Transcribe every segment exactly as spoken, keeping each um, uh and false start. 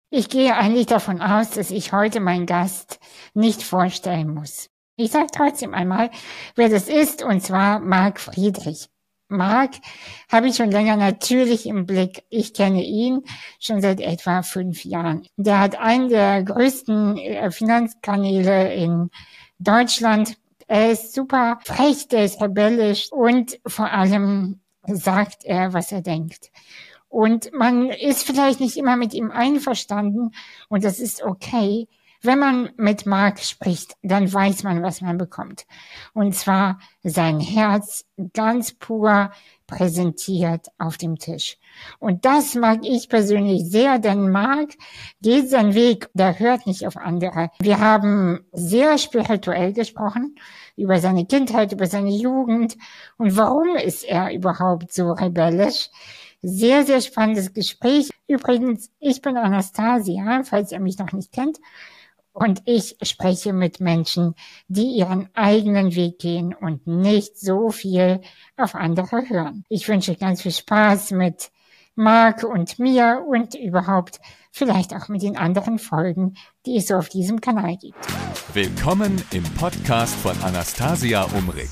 Ich gehe eigentlich davon aus, dass ich heute meinen Gast nicht vorstellen muss. Ich sage trotzdem einmal, wer das ist, und zwar Marc Friedrich. Marc habe ich schon länger natürlich im Blick. Ich kenne ihn schon seit etwa fünf Jahren. Der hat einen der größten Finanzkanäle in Deutschland. Er ist super frech, der ist rebellisch und vor allem sagt er, was er denkt. Und man ist vielleicht nicht immer mit ihm einverstanden und das ist okay. Wenn man mit Marc spricht, dann weiß man, was man bekommt. Und zwar sein Herz ganz pur präsentiert auf dem Tisch. Und das mag ich persönlich sehr, denn Marc geht seinen Weg, der hört nicht auf andere. Wir haben sehr spirituell gesprochen, über seine Kindheit, über seine Jugend und warum ist er überhaupt so rebellisch. Sehr, sehr spannendes Gespräch. Übrigens, ich bin Anastasia, falls ihr mich noch nicht kennt. Und ich spreche mit Menschen, die ihren eigenen Weg gehen und nicht so viel auf andere hören. Ich wünsche ganz viel Spaß mit Marc und mir und überhaupt vielleicht auch mit den anderen Folgen, die es so auf diesem Kanal gibt. Willkommen im Podcast von Anastasia Umrig.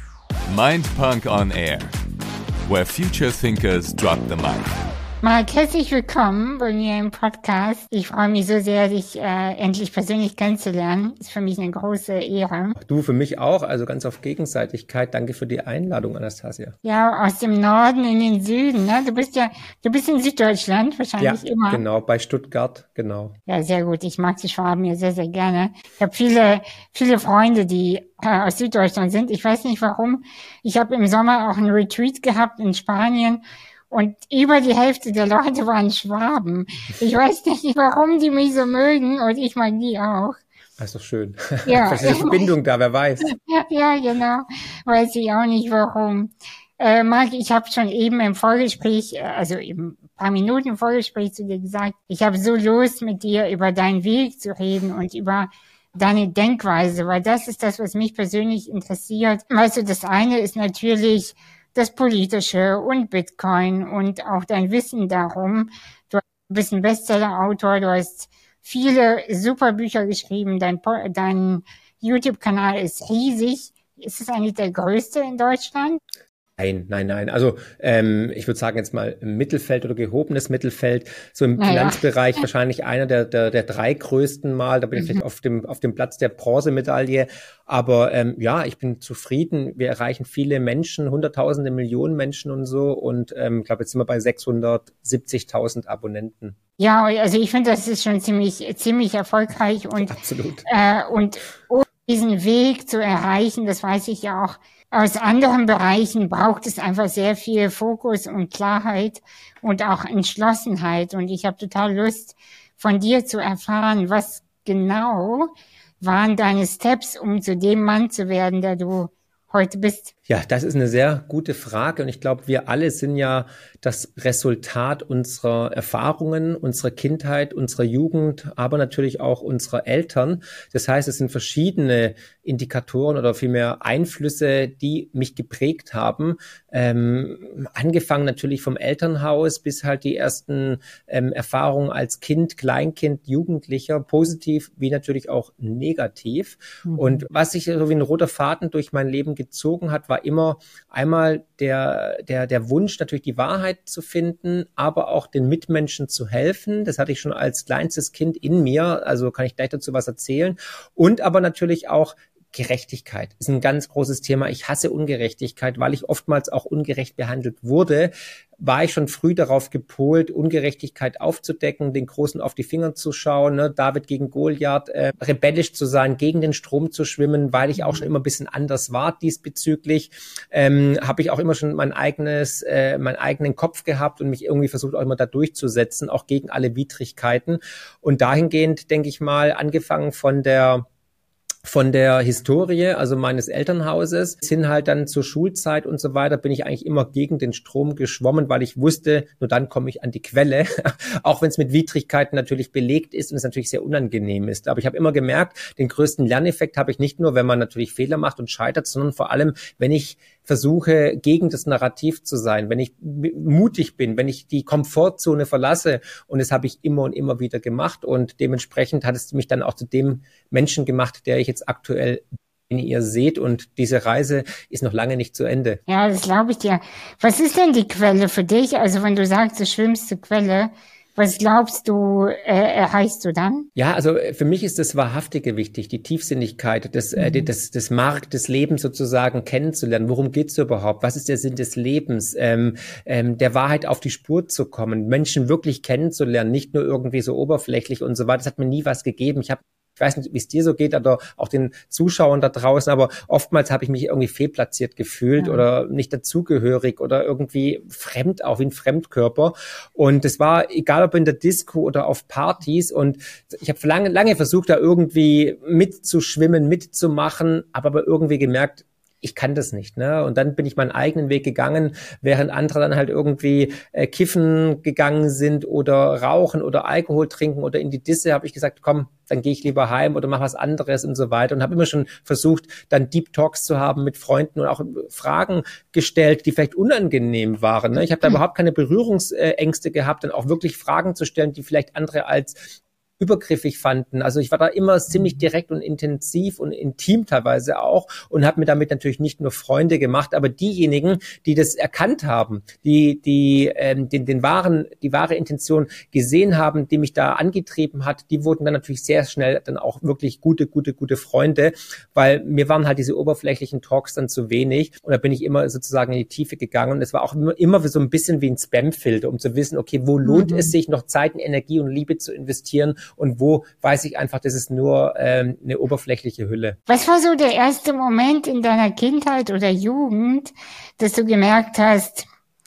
Mindpunk on Air, where future thinkers drop the mic. Marc, herzlich willkommen bei mir im Podcast. Ich freue mich so sehr, dich äh, endlich persönlich kennenzulernen. Ist für mich eine große Ehre. Du, für mich auch, also ganz auf Gegenseitigkeit. Danke für die Einladung, Anastasia. Ja, aus dem Norden in den Süden, ne? Du bist ja, du bist in Süddeutschland wahrscheinlich ja, immer. Ja, genau, bei Stuttgart, genau. Ja, sehr gut. Ich mag die Schwaben ja sehr, sehr gerne. Ich habe viele, viele Freunde, die äh, aus Süddeutschland sind. Ich weiß nicht warum. Ich habe im Sommer auch einen Retreat gehabt in Spanien. Und über die Hälfte der Leute waren Schwaben. Ich weiß nicht, warum die mich so mögen und ich mag die auch. Das ist doch schön. Ja. Vielleicht ist eine Verbindung da, wer weiß. Ja, genau. Weiß ich auch nicht, warum. Äh, Marc, ich habe schon eben im Vorgespräch, also eben ein paar Minuten im Vorgespräch zu dir gesagt, ich habe so Lust, mit dir über deinen Weg zu reden und über deine Denkweise, weil das ist das, was mich persönlich interessiert. Weißt du, das eine ist natürlich das Politische und Bitcoin und auch dein Wissen darum. Du bist ein Bestseller-Autor, du hast viele super Bücher geschrieben, dein, dein YouTube-Kanal ist riesig. Ist es eigentlich der größte in Deutschland? Nein, nein, nein. Also ähm, ich würde sagen jetzt mal im Mittelfeld oder gehobenes Mittelfeld, so im naja. Finanzbereich wahrscheinlich einer der, der der drei größten Mal. Da bin ich mhm. vielleicht auf dem auf dem Platz der Bronzemedaille. Aber ähm, ja, ich bin zufrieden. Wir erreichen viele Menschen, Hunderttausende, Millionen Menschen und so. Und ähm, ich glaube, jetzt sind wir bei sechshundertsiebzigtausend Abonnenten. Ja, also ich finde, das ist schon ziemlich ziemlich erfolgreich und absolut. Äh, und um diesen Weg zu erreichen, das weiß ich ja auch. Aus anderen Bereichen braucht es einfach sehr viel Fokus und Klarheit und auch Entschlossenheit. Und ich habe total Lust, von dir zu erfahren, was genau waren deine Steps, um zu dem Mann zu werden, der du heute bist. Ja, das ist eine sehr gute Frage und ich glaube, wir alle sind ja das Resultat unserer Erfahrungen, unserer Kindheit, unserer Jugend, aber natürlich auch unserer Eltern. Das heißt, es sind verschiedene Indikatoren oder vielmehr Einflüsse, die mich geprägt haben. Ähm, angefangen natürlich vom Elternhaus bis halt die ersten ähm, Erfahrungen als Kind, Kleinkind, Jugendlicher, positiv wie natürlich auch negativ. Mhm. Und was sich so wie ein roter Faden durch mein Leben gezogen hat, war immer einmal der, der, der Wunsch, natürlich die Wahrheit zu finden, aber auch den Mitmenschen zu helfen. Das hatte ich schon als kleinstes Kind in mir, also kann ich gleich dazu was erzählen. Und aber natürlich auch Gerechtigkeit ist ein ganz großes Thema. Ich hasse Ungerechtigkeit, weil ich oftmals auch ungerecht behandelt wurde. War ich schon früh darauf gepolt, Ungerechtigkeit aufzudecken, den Großen auf die Finger zu schauen, ne? David gegen Goliath, äh, rebellisch zu sein, gegen den Strom zu schwimmen, weil ich auch schon immer ein bisschen anders war diesbezüglich. Ähm, habe ich auch immer schon mein eigenes, äh, meinen eigenen Kopf gehabt und mich irgendwie versucht auch immer da durchzusetzen, auch gegen alle Widrigkeiten. Und dahingehend, denke ich mal, angefangen von der von der Historie, also meines Elternhauses, hin halt dann zur Schulzeit und so weiter, bin ich eigentlich immer gegen den Strom geschwommen, weil ich wusste, nur dann komme ich an die Quelle, auch wenn es mit Widrigkeiten natürlich belegt ist und es natürlich sehr unangenehm ist. Aber ich habe immer gemerkt, den größten Lerneffekt habe ich nicht nur, wenn man natürlich Fehler macht und scheitert, sondern vor allem, wenn ich versuche, gegen das Narrativ zu sein, wenn ich mutig bin, wenn ich die Komfortzone verlasse. Und das habe ich immer und immer wieder gemacht. Und dementsprechend hat es mich dann auch zu dem Menschen gemacht, der ich jetzt aktuell, den ihr seht. Und diese Reise ist noch lange nicht zu Ende. Ja, das glaube ich dir. Was ist denn die Quelle für dich? Also wenn du sagst, du schwimmst zur Quelle, was glaubst du, äh, erreichst du dann? Ja, also für mich ist das Wahrhaftige wichtig, die Tiefsinnigkeit, das, mhm. äh, das, das Mark des Lebens sozusagen kennenzulernen. Worum geht's überhaupt? Was ist der Sinn des Lebens? Ähm, ähm, der Wahrheit auf die Spur zu kommen, Menschen wirklich kennenzulernen, nicht nur irgendwie so oberflächlich und so weiter. Das hat mir nie was gegeben. Ich habe Ich weiß nicht, wie es dir so geht, oder auch den Zuschauern da draußen, aber oftmals habe ich mich irgendwie fehlplatziert gefühlt ja. oder nicht dazugehörig oder irgendwie fremd, auch wie ein Fremdkörper. Und es war egal, ob in der Disco oder auf Partys. Und ich habe lange, lange versucht, da irgendwie mitzuschwimmen, mitzumachen, aber, aber irgendwie gemerkt, ich kann das nicht, ne? Und dann bin ich meinen eigenen Weg gegangen, während andere dann halt irgendwie äh, kiffen gegangen sind oder rauchen oder Alkohol trinken oder in die Disse, habe ich gesagt, komm, dann gehe ich lieber heim oder mach was anderes und so weiter. Und habe immer schon versucht, dann Deep Talks zu haben mit Freunden und auch Fragen gestellt, die vielleicht unangenehm waren, ne? Ich habe da überhaupt keine Berührungsängste gehabt, dann auch wirklich Fragen zu stellen, die vielleicht andere als übergriffig fanden. Also ich war da immer ziemlich direkt und intensiv und intim teilweise auch und habe mir damit natürlich nicht nur Freunde gemacht, aber diejenigen, die das erkannt haben, die die ähm, den den wahren die wahre Intention gesehen haben, die mich da angetrieben hat, die wurden dann natürlich sehr schnell dann auch wirklich gute gute gute Freunde, weil mir waren halt diese oberflächlichen Talks dann zu wenig und da bin ich immer sozusagen in die Tiefe gegangen und es war auch immer, immer so ein bisschen wie ein Spamfilter, um zu wissen, okay, wo lohnt mhm. es sich noch Zeit, Energie und Liebe zu investieren und wo weiß ich einfach, das ist nur ähm, eine oberflächliche Hülle. Was war so der erste Moment in deiner Kindheit oder Jugend, dass du gemerkt hast,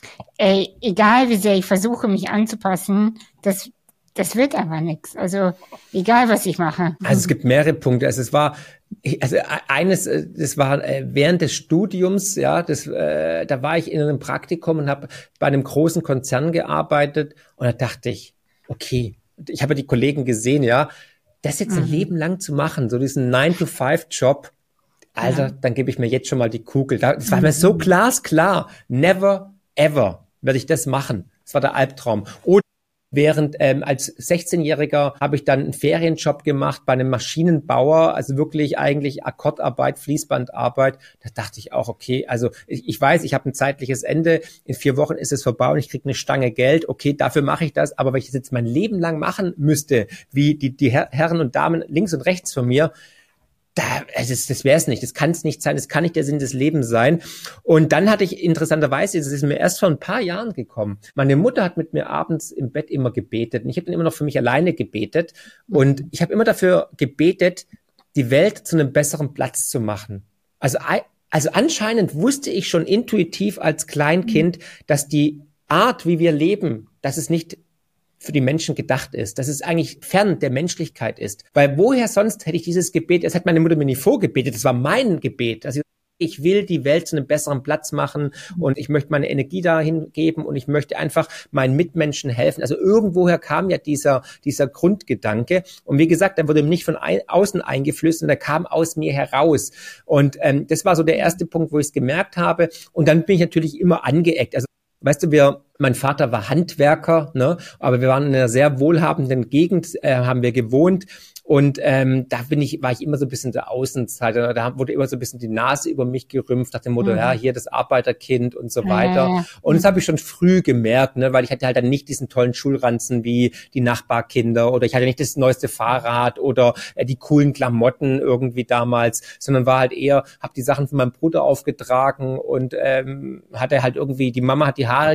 ey, egal wie sehr ich versuche, mich anzupassen, das das wird einfach nichts. Also egal, was ich mache. Also es gibt mehrere Punkte. Also es war also eines, das war während des Studiums, ja, das, äh, da war ich in einem Praktikum und habe bei einem großen Konzern gearbeitet und da dachte ich, okay, ich habe die Kollegen gesehen, ja, das jetzt ein mhm. Leben lang zu machen, so diesen nine to five Job, Alter, ja. dann gebe ich mir jetzt schon mal die Kugel. Das war mhm. mir so glasklar. Never, ever werde ich das machen. Das war der Albtraum. Oder während ähm, als sechzehnjähriger habe ich dann einen Ferienjob gemacht bei einem Maschinenbauer, also wirklich eigentlich Akkordarbeit, Fließbandarbeit. Da dachte ich auch, okay, also ich, ich weiß, ich habe ein zeitliches Ende, in vier Wochen ist es vorbei und ich kriege eine Stange Geld, okay, dafür mache ich das, aber wenn ich das jetzt mein Leben lang machen müsste, wie die, die Her- Herren und Damen links und rechts von mir, Da, das, das wäre es nicht, das kann es nicht sein, das kann nicht der Sinn des Lebens sein. Und dann hatte ich interessanterweise, das ist mir erst vor ein paar Jahren gekommen, meine Mutter hat mit mir abends im Bett immer gebetet und ich habe dann immer noch für mich alleine gebetet und ich habe immer dafür gebetet, die Welt zu einem besseren Platz zu machen. Also, also anscheinend wusste ich schon intuitiv als Kleinkind, dass die Art, wie wir leben, dass es nicht für die Menschen gedacht ist, dass es eigentlich fern der Menschlichkeit ist. Weil woher sonst hätte ich dieses Gebet, das hat meine Mutter mir nie vorgebetet, das war mein Gebet. Also ich will die Welt zu einem besseren Platz machen und ich möchte meine Energie dahin geben und ich möchte einfach meinen Mitmenschen helfen. Also irgendwoher kam ja dieser dieser Grundgedanke. Und wie gesagt, der wurde nicht von ein, außen eingeflößt, sondern der kam aus mir heraus. Und ähm, das war so der erste Punkt, wo ich es gemerkt habe. Und dann bin ich natürlich immer angeeckt. Also weißt du, wir, mein Vater war Handwerker, ne, aber wir waren in einer sehr wohlhabenden Gegend, äh, haben wir gewohnt. Und ähm, da bin ich, war ich immer so ein bisschen der Außenseiter. Da wurde immer so ein bisschen die Nase über mich gerümpft, nach dem Motto, mhm. ja, hier das Arbeiterkind und so weiter. Ja. Und das habe ich schon früh gemerkt, ne, weil ich hatte halt dann nicht diesen tollen Schulranzen wie die Nachbarkinder oder ich hatte nicht das neueste Fahrrad oder äh, die coolen Klamotten irgendwie damals, sondern war halt eher, habe die Sachen von meinem Bruder aufgetragen und ähm, hatte halt irgendwie, die Mama hat die Haare geschnitten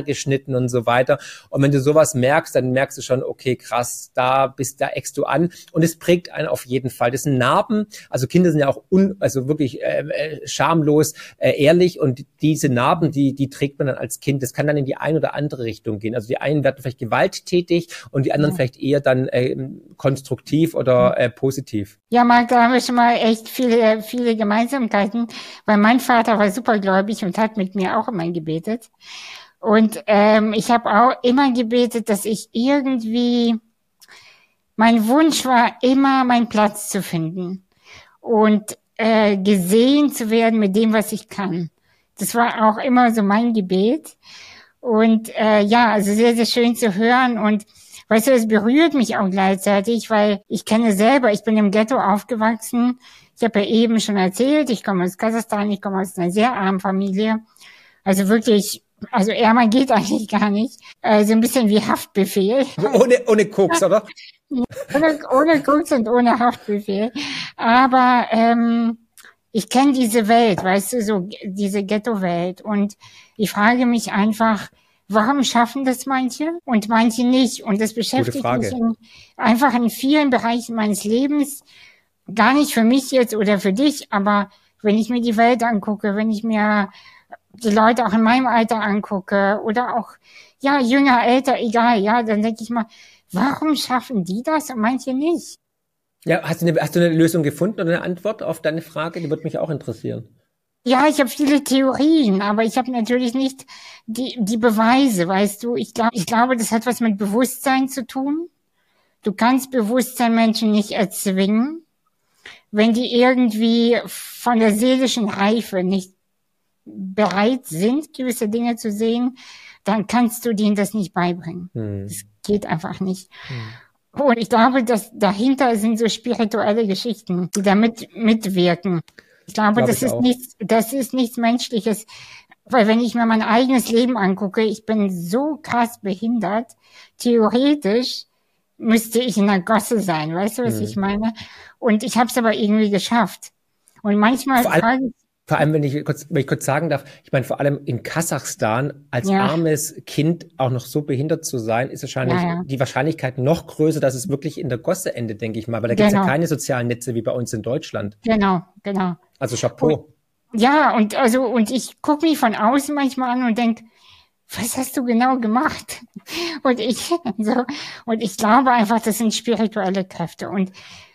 Freunden und so weiter. Und wenn du sowas merkst, dann merkst du schon, okay, krass, da bist, da eckst du an. Und es prägt einen auf jeden Fall. Das sind Narben. Also Kinder sind ja auch un, also wirklich äh, schamlos, äh, ehrlich. Und diese Narben, die, die trägt man dann als Kind. Das kann dann in die eine oder andere Richtung gehen. Also die einen werden vielleicht gewalttätig und die anderen ja. vielleicht eher dann äh, konstruktiv oder äh, positiv. Ja, Marc, da haben wir schon mal echt viele, viele Gemeinsamkeiten, weil mein Vater war supergläubig und hat mit mir auch immer gebetet. Und ähm, ich habe auch immer gebetet, dass ich irgendwie, mein Wunsch war immer, meinen Platz zu finden und äh, gesehen zu werden mit dem, was ich kann. Das war auch immer so mein Gebet. Und äh, ja, also sehr, sehr schön zu hören. Und weißt du, es berührt mich auch gleichzeitig, weil ich kenne selber, ich bin im Ghetto aufgewachsen. Ich habe ja eben schon erzählt, ich komme aus Kasachstan, ich komme aus einer sehr armen Familie. Also wirklich, also ärmer geht eigentlich gar nicht. Also ein bisschen wie Haftbefehl. Ohne, ohne Koks, oder? ohne, ohne Koks und ohne Haftbefehl. Aber ähm, ich kenne diese Welt, weißt du, so diese Ghetto-Welt. Und ich frage mich einfach, warum schaffen das manche und manche nicht? Und das beschäftigt mich in, einfach in vielen Bereichen meines Lebens. Gar nicht für mich jetzt oder für dich, aber wenn ich mir die Welt angucke, wenn ich mir die Leute auch in meinem Alter angucke oder auch, ja, jünger, älter, egal, ja, dann denke ich mal, warum schaffen die das und manche nicht? Ja, hast du eine, hast du eine Lösung gefunden oder eine Antwort auf deine Frage? Die würde mich auch interessieren. Ja, ich habe viele Theorien, aber ich habe natürlich nicht die die Beweise, weißt du. Ich glaube, ich glaube, das hat was mit Bewusstsein zu tun. Du kannst Bewusstsein Menschen nicht erzwingen, wenn die irgendwie von der seelischen Reife nicht bereit sind, gewisse Dinge zu sehen, dann kannst du denen das nicht beibringen. Hm. Das geht einfach nicht. Hm. Und ich glaube, dass dahinter sind so spirituelle Geschichten, die da mit, mitwirken. Ich glaube, glaube das ich ist auch. nichts, das ist nichts Menschliches. Weil wenn ich mir mein eigenes Leben angucke, ich bin so krass behindert. Theoretisch müsste ich in der Gosse sein. Weißt du, was hm. ich meine? Und ich habe es aber irgendwie geschafft. Und manchmal frage ich, Vor allem, wenn ich kurz, wenn ich kurz sagen darf, ich meine, vor allem in Kasachstan als ja. armes Kind auch noch so behindert zu sein, ist wahrscheinlich ja, ja. die Wahrscheinlichkeit noch größer, dass es wirklich in der Gosse endet, denke ich mal, weil da genau. gibt es ja keine sozialen Netze wie bei uns in Deutschland. Genau, genau. Also Chapeau. Und, ja, und also und ich gucke mich von außen manchmal an und denke, was hast du genau gemacht? Und ich so und ich glaube einfach, das sind spirituelle Kräfte. Und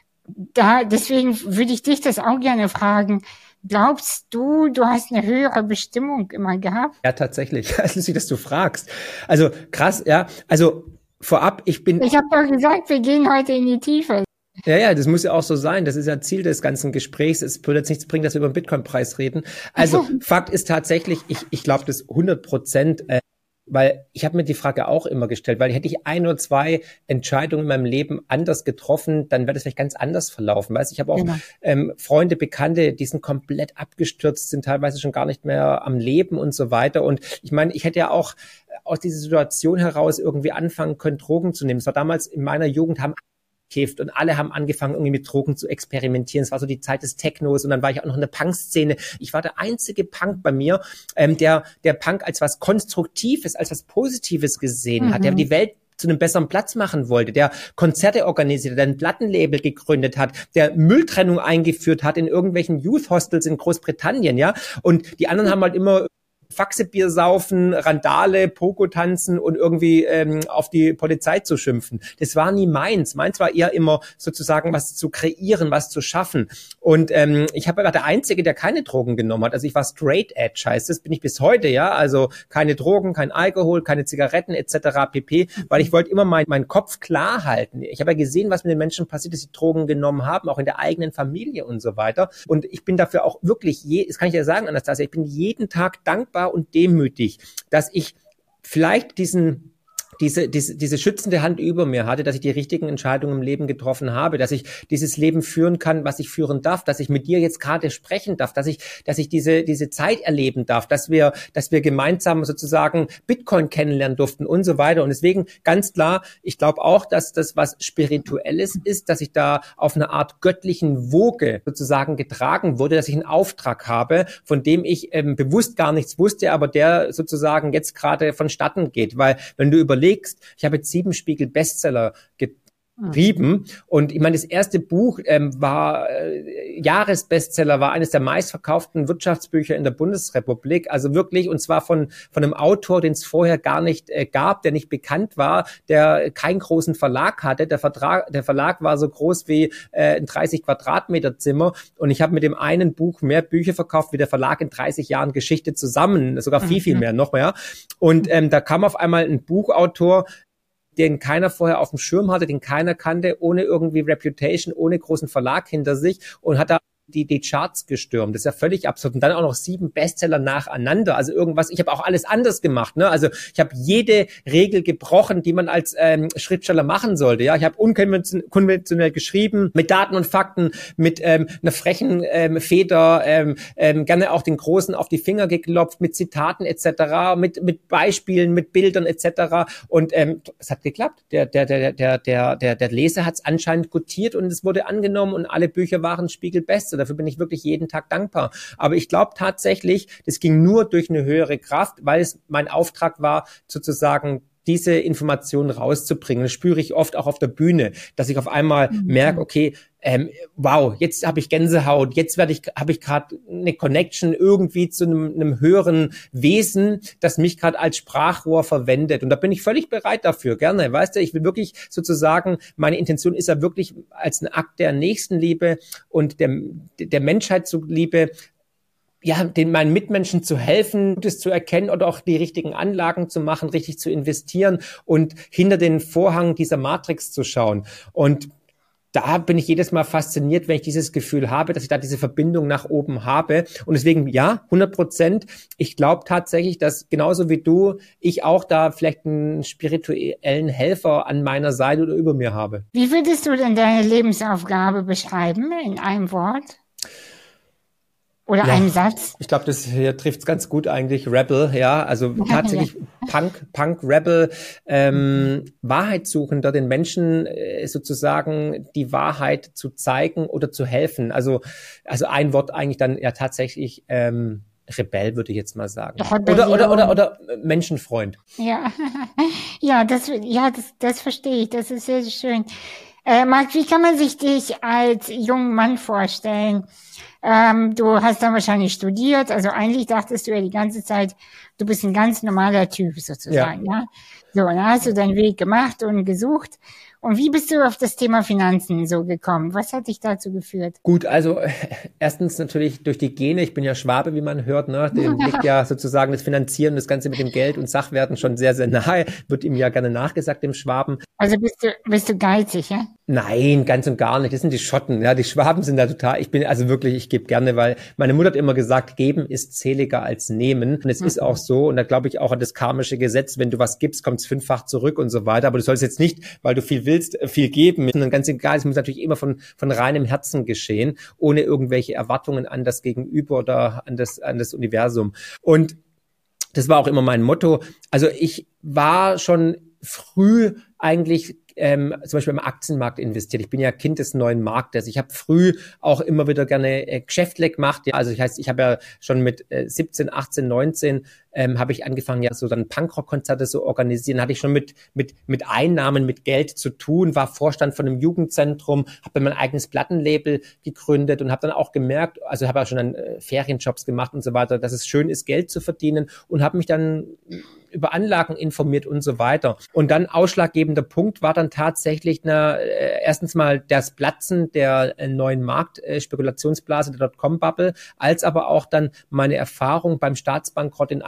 da deswegen würde ich dich das auch gerne fragen. Glaubst du, du hast eine höhere Bestimmung immer gehabt? Ja, tatsächlich. Es ist lustig, dass du fragst. Also krass, ja. Also vorab, ich bin... Ich habe doch gesagt, wir gehen heute in die Tiefe. Ja, ja, das muss ja auch so sein. Das ist ja Ziel des ganzen Gesprächs. Es würde jetzt nichts bringen, dass wir über den Bitcoin-Preis reden. Also Fakt ist tatsächlich, ich, ich glaube das hundert Prozent... Äh, weil ich habe mir die Frage auch immer gestellt, weil hätte ich ein oder zwei Entscheidungen in meinem Leben anders getroffen, dann wäre das vielleicht ganz anders verlaufen. Weißt, ich habe auch genau. ähm, Freunde, Bekannte, die sind komplett abgestürzt, sind teilweise schon gar nicht mehr am Leben und so weiter. Und ich meine, ich hätte ja auch aus dieser Situation heraus irgendwie anfangen können, Drogen zu nehmen. Es war damals in meiner Jugend, haben gekifft und alle haben angefangen, irgendwie mit Drogen zu experimentieren. Es war so die Zeit des Technos und dann war ich auch noch in der Punk-Szene. Ich war der einzige Punk bei mir, ähm, der der Punk als was Konstruktives, als was Positives gesehen mhm. hat, der die Welt zu einem besseren Platz machen wollte, der Konzerte organisiert, der ein Plattenlabel gegründet hat, der Mülltrennung eingeführt hat in irgendwelchen Youth Hostels in Großbritannien, ja. Und die anderen haben halt immer Faxebier saufen, Randale, Pogo tanzen und irgendwie ähm, auf die Polizei zu schimpfen. Das war nie meins. Meins war eher immer sozusagen was zu kreieren, was zu schaffen. Und ähm, ich habe war der Einzige, der keine Drogen genommen hat. Also ich war straight edge, heißt das, bin ich bis heute, ja. Also keine Drogen, kein Alkohol, keine Zigaretten et cetera pp. Weil ich wollte immer mein, meinen Kopf klar halten. Ich habe ja gesehen, was mit den Menschen passiert, dass sie Drogen genommen haben, auch in der eigenen Familie und so weiter. Und ich bin dafür auch wirklich, je, das kann ich ja sagen, Anastasia, ich bin jeden Tag dankbar und demütig, dass ich vielleicht diesen diese, diese, diese schützende Hand über mir hatte, dass ich die richtigen Entscheidungen im Leben getroffen habe, dass ich dieses Leben führen kann, was ich führen darf, dass ich mit dir jetzt gerade sprechen darf, dass ich, dass ich diese, diese Zeit erleben darf, dass wir, dass wir gemeinsam sozusagen Bitcoin kennenlernen durften und so weiter. Und deswegen ganz klar, ich glaube auch, dass das was Spirituelles ist, dass ich da auf einer Art göttlichen Woge sozusagen getragen wurde, dass ich einen Auftrag habe, von dem ich ähm, bewusst gar nichts wusste, aber der sozusagen jetzt gerade vonstatten geht. Weil wenn du überlegst, ich habe jetzt sieben Spiegel-Bestseller geschrieben und ich meine, das erste Buch ähm, war äh, Jahresbestseller, war eines der meistverkauften Wirtschaftsbücher in der Bundesrepublik, also wirklich, und zwar von von einem Autor, den es vorher gar nicht äh, gab, der nicht bekannt war, der keinen großen Verlag hatte. Der Vertrag, der Verlag war so groß wie äh, ein dreißig Quadratmeter Zimmer und ich habe mit dem einen Buch mehr Bücher verkauft wie der Verlag in dreißig Jahren Geschichte zusammen, sogar viel, viel mehr, noch mehr. Und ähm, da kam auf einmal ein Buchautor, den keiner vorher auf dem Schirm hatte, den keiner kannte, ohne irgendwie Reputation, ohne großen Verlag hinter sich und hat da die, die Charts gestürmt. Das ist ja völlig absurd. Und dann auch noch sieben Bestseller nacheinander. Also irgendwas, ich habe auch alles anders gemacht. Ne? Also ich habe jede Regel gebrochen, die man als ähm, Schriftsteller machen sollte. Ja, ich habe unkonventionell geschrieben, mit Daten und Fakten, mit ähm, einer frechen ähm, Feder, ähm, ähm, gerne auch den Großen auf die Finger geklopft, mit Zitaten et cetera, mit mit Beispielen, mit Bildern et cetera. Und ähm, es hat geklappt. Der der der der der der der Leser hat es anscheinend gutiert und es wurde angenommen und alle Bücher waren Spiegel-Bestseller. Dafür bin ich wirklich jeden Tag dankbar. Aber ich glaube tatsächlich, das ging nur durch eine höhere Kraft, weil es mein Auftrag war, sozusagen diese Informationen rauszubringen. Das spüre ich oft auch auf der Bühne, dass ich auf einmal mhm. merke, okay, ähm, wow, jetzt habe ich Gänsehaut, jetzt werde ich, habe ich gerade eine Connection irgendwie zu einem, einem höheren Wesen, das mich gerade als Sprachrohr verwendet. Und da bin ich völlig bereit dafür, gerne. Weißt du, ich will wirklich sozusagen, meine Intention ist ja wirklich als ein Akt der Nächstenliebe und der, der Menschheit zuliebe, ja, den meinen Mitmenschen zu helfen, Gutes zu erkennen oder auch die richtigen Anlagen zu machen, richtig zu investieren und hinter den Vorhang dieser Matrix zu schauen. Und da bin ich jedes Mal fasziniert, wenn ich dieses Gefühl habe, dass ich da diese Verbindung nach oben habe. Und deswegen, ja, hundert Prozent. Ich glaube tatsächlich, dass genauso wie du, ich auch da vielleicht einen spirituellen Helfer an meiner Seite oder über mir habe. Wie würdest du denn deine Lebensaufgabe beschreiben in einem Wort? Oder ja, einen Satz? Ich glaube, das hier trifft's ganz gut eigentlich. Rebel, ja, also tatsächlich Punk, Punk, Rebel, ähm, Wahrheitssuchender, den Menschen äh, sozusagen die Wahrheit zu zeigen oder zu helfen. Also, also ein Wort eigentlich dann ja tatsächlich ähm, Rebell, würde ich jetzt mal sagen. Oder, oder, oder, oder Menschenfreund. Ja, ja, das, ja, das, das verstehe ich. Das ist sehr, sehr schön. Äh, Marc, wie kann man sich dich als jungen Mann vorstellen? Ähm, du hast dann wahrscheinlich studiert, also eigentlich dachtest du ja die ganze Zeit, du bist ein ganz normaler Typ sozusagen, ja. ja? So, dann hast du deinen Weg gemacht und gesucht. Und wie bist du auf das Thema Finanzen so gekommen? Was hat dich dazu geführt? Gut, also äh, erstens natürlich durch die Gene. Ich bin ja Schwabe, wie man hört, ne? Dem liegt ja sozusagen das Finanzieren, das Ganze mit dem Geld und Sachwerten schon sehr, sehr nahe. Wird ihm ja gerne nachgesagt, dem Schwaben. Also bist du, bist du geizig, ja? Nein, ganz und gar nicht. Das sind die Schotten, ja. Die Schwaben sind da total, ich bin also wirklich, ich gebe gerne, weil meine Mutter hat immer gesagt, geben ist zähliger als nehmen. Und es mhm. ist auch so. Und da glaube ich auch an das karmische Gesetz, wenn du was gibst, kommt es fünffach zurück und so weiter. Aber du sollst jetzt nicht, weil du viel willst, viel geben, sondern ganz egal, es muss natürlich immer von von reinem Herzen geschehen, ohne irgendwelche Erwartungen an das Gegenüber oder an das an das Universum. Und das war auch immer mein Motto. Also ich war schon früh eigentlich ähm, zum Beispiel im Aktienmarkt investiert. Ich bin ja Kind des neuen Marktes. Ich habe früh auch immer wieder gerne äh, Geschäftle gemacht. Ja, also ich heißt, ich habe ja schon mit äh, siebzehn, achtzehn, neunzehn ähm, habe ich angefangen, ja so dann Punkrock-Konzerte zu organisieren. Hatte ich schon mit mit mit Einnahmen, mit Geld zu tun. War Vorstand von einem Jugendzentrum, habe dann mein eigenes Plattenlabel gegründet und habe dann auch gemerkt, also habe ja schon dann äh, Ferienjobs gemacht und so weiter, dass es schön ist, Geld zu verdienen und habe mich dann über Anlagen informiert und so weiter. Und dann ausschlaggebender Punkt war dann tatsächlich na, äh, erstens mal das Platzen der äh, neuen Markt-Spekulationsblase, äh, der Dotcom-Bubble, als aber auch dann meine Erfahrung beim Staatsbankrott in Argentinien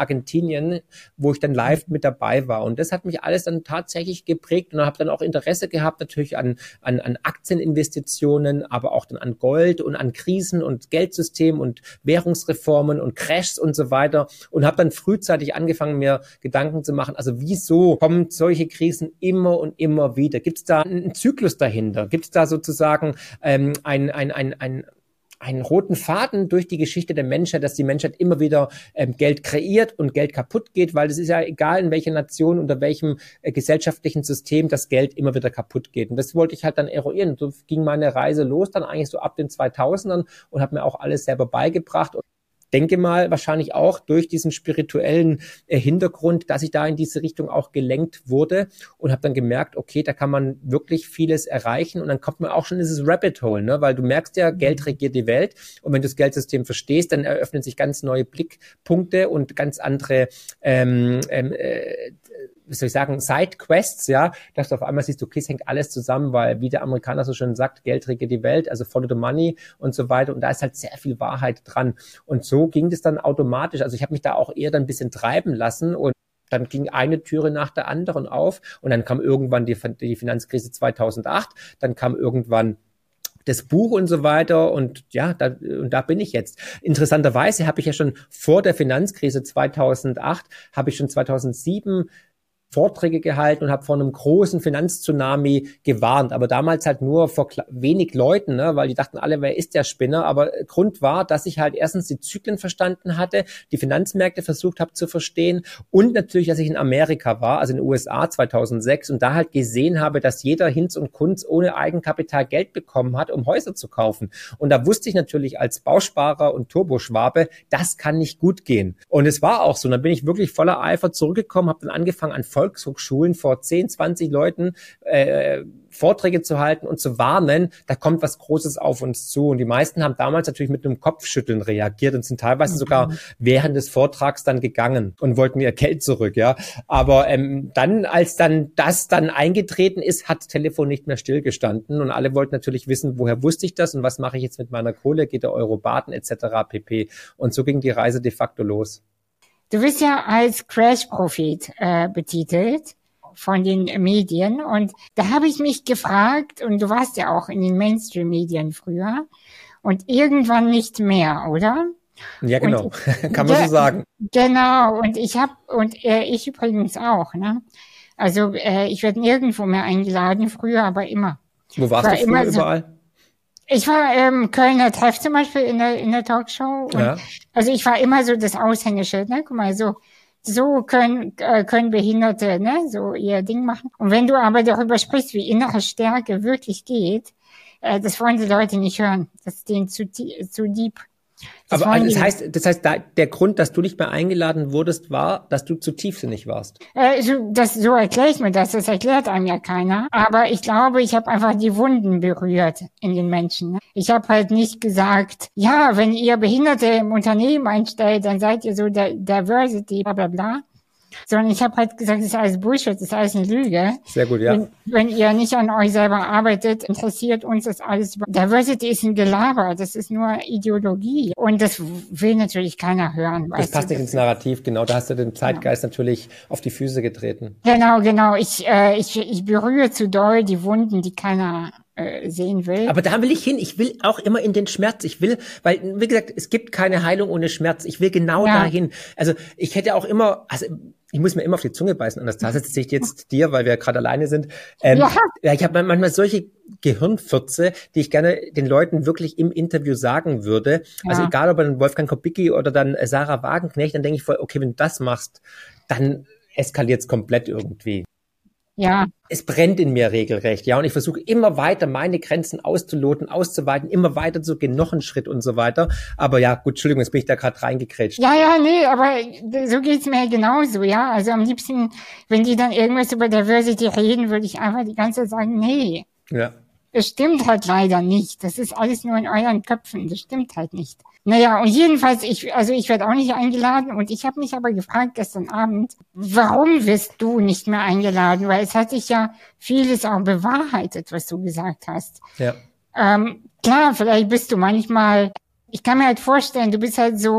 Argentinien, wo ich dann live mit dabei war. Und das hat mich alles dann tatsächlich geprägt und habe dann auch Interesse gehabt natürlich an, an, an Aktieninvestitionen, aber auch dann an Gold und an Krisen und Geldsystem und Währungsreformen und Crashs und so weiter und habe dann frühzeitig angefangen, mir Gedanken zu machen, also wieso kommen solche Krisen immer und immer wieder? Gibt es da einen Zyklus dahinter? Gibt es da sozusagen ähm, ein, ein, ein, ein einen roten Faden durch die Geschichte der Menschheit, dass die Menschheit immer wieder ähm, Geld kreiert und Geld kaputt geht, weil es ist ja egal, in welcher Nation, unter welchem äh, gesellschaftlichen System das Geld immer wieder kaputt geht. Und das wollte ich halt dann eruieren. So ging meine Reise los, dann eigentlich so ab den zweitausendern und habe mir auch alles selber beigebracht. Und denke mal wahrscheinlich auch durch diesen spirituellen äh, Hintergrund, dass ich da in diese Richtung auch gelenkt wurde und habe dann gemerkt, okay, da kann man wirklich vieles erreichen und dann kommt man auch schon in dieses Rabbit Hole, ne? Weil du merkst ja, Geld regiert die Welt und wenn du das Geldsystem verstehst, dann eröffnen sich ganz neue Blickpunkte und ganz andere ähm, ähm, äh, wie soll ich sagen, Side-Quests, ja, dass du auf einmal siehst, okay, es hängt alles zusammen, weil, wie der Amerikaner so schön sagt, Geld regiert die Welt, also follow the money und so weiter und da ist halt sehr viel Wahrheit dran und so ging das dann automatisch, also ich habe mich da auch eher dann ein bisschen treiben lassen und dann ging eine Türe nach der anderen auf und dann kam irgendwann die, die Finanzkrise zweitausendacht, dann kam irgendwann das Buch und so weiter und ja, da, und da bin ich jetzt. Interessanterweise habe ich ja schon vor der Finanzkrise zweitausendacht, habe ich schon zweitausendsieben Vorträge gehalten und habe vor einem großen Finanztsunami gewarnt, aber damals halt nur vor wenig Leuten, ne, weil die dachten alle, wer ist der Spinner, aber Grund war, dass ich halt erstens die Zyklen verstanden hatte, die Finanzmärkte versucht habe zu verstehen und natürlich, dass ich in Amerika war, also in den U S A zweitausendsechs und da halt gesehen habe, dass jeder Hinz und Kunz ohne Eigenkapital Geld bekommen hat, um Häuser zu kaufen und da wusste ich natürlich als Bausparer und Turboschwabe, das kann nicht gut gehen und es war auch so, und dann bin ich wirklich voller Eifer zurückgekommen, habe dann angefangen an Volkshochschulen vor zehn, zwanzig Leuten äh, Vorträge zu halten und zu warnen, da kommt was Großes auf uns zu. Und die meisten haben damals natürlich mit einem Kopfschütteln reagiert und sind teilweise mhm. sogar während des Vortrags dann gegangen und wollten ihr Geld zurück, ja. Aber ähm, dann, als dann das dann eingetreten ist, hat das Telefon nicht mehr stillgestanden und alle wollten natürlich wissen, woher wusste ich das und was mache ich jetzt mit meiner Kohle, geht der Euro baden et cetera pp. Und so ging die Reise de facto los. Du bist ja als Crash-Prophet äh, betitelt von den Medien und da habe ich mich gefragt, und du warst ja auch in den Mainstream-Medien früher und irgendwann nicht mehr, oder? Ja, genau. Und, kann man so sagen. Genau, und ich habe, und äh, ich übrigens auch, ne? Also äh, ich werde nirgendwo mehr eingeladen, früher aber immer. Wo warst war du früher überall? So, ich war im Kölner Treff zum Beispiel in der, in der Talkshow. Und ja. Also ich war immer so das Aushängeschild, ne? Guck mal, so, so können, äh, können Behinderte, ne? So ihr Ding machen. Und wenn du aber darüber sprichst, wie innere Stärke wirklich geht, äh, das wollen die Leute nicht hören. Das ist denen zu, zu deep. Das aber also das heißt, das heißt, da, der Grund, dass du nicht mehr eingeladen wurdest, war, dass du zu tiefsinnig warst. Äh, so, das, so erkläre ich mir das. Das erklärt einem ja keiner. Aber ich glaube, ich habe einfach die Wunden berührt in den Menschen. Ne? Ich habe halt nicht gesagt, ja, wenn ihr Behinderte im Unternehmen einstellt, dann seid ihr so der Diversity, bla bla bla. Sondern ich habe halt gesagt, das ist alles Bullshit, das ist alles eine Lüge. Sehr gut, ja. Wenn, wenn ihr nicht an euch selber arbeitet, interessiert uns das alles. Diversity ist ein Gelaber, das ist nur Ideologie. Und das will natürlich keiner hören. Das passt du, nicht ins Narrativ, genau. Da hast du den Zeitgeist genau. natürlich auf die Füße getreten. Genau, genau. Ich, äh, ich, ich berühre zu doll die Wunden, die keiner sehen will. Aber da will ich hin. Ich will auch immer in den Schmerz. Ich will, weil, wie gesagt, es gibt keine Heilung ohne Schmerz. Ich will genau ja. dahin. Also ich hätte auch immer, also ich muss mir immer auf die Zunge beißen, Anastasia. Das sehe ich jetzt dir, weil wir gerade alleine sind. Ähm, ja. ja, ich habe manchmal solche Gehirnfürze, die ich gerne den Leuten wirklich im Interview sagen würde. Ja. Also egal, ob dann Wolfgang Kubicki oder dann Sarah Wagenknecht, dann denke ich voll, okay, wenn du das machst, dann eskaliert es komplett irgendwie. Ja. Es brennt in mir regelrecht, ja, und ich versuche immer weiter meine Grenzen auszuloten, auszuweiten, immer weiter zu gehen, noch einen Schritt und so weiter. Aber ja, gut, Entschuldigung, jetzt bin ich da gerade reingekrätscht. Ja, ja, nee, aber so geht's mir genauso, ja. Also am liebsten, wenn die dann irgendwas über Diversity reden, würde ich einfach die ganze Zeit sagen, nee. Ja. Das stimmt halt leider nicht. Das ist alles nur in euren Köpfen. Das stimmt halt nicht. Naja, und jedenfalls, ich, also ich werde auch nicht eingeladen und ich habe mich aber gefragt gestern Abend, warum wirst du nicht mehr eingeladen? Weil es hat sich ja vieles auch bewahrheitet, was du gesagt hast. Ja. Ähm, klar, vielleicht bist du manchmal, ich kann mir halt vorstellen, du bist halt so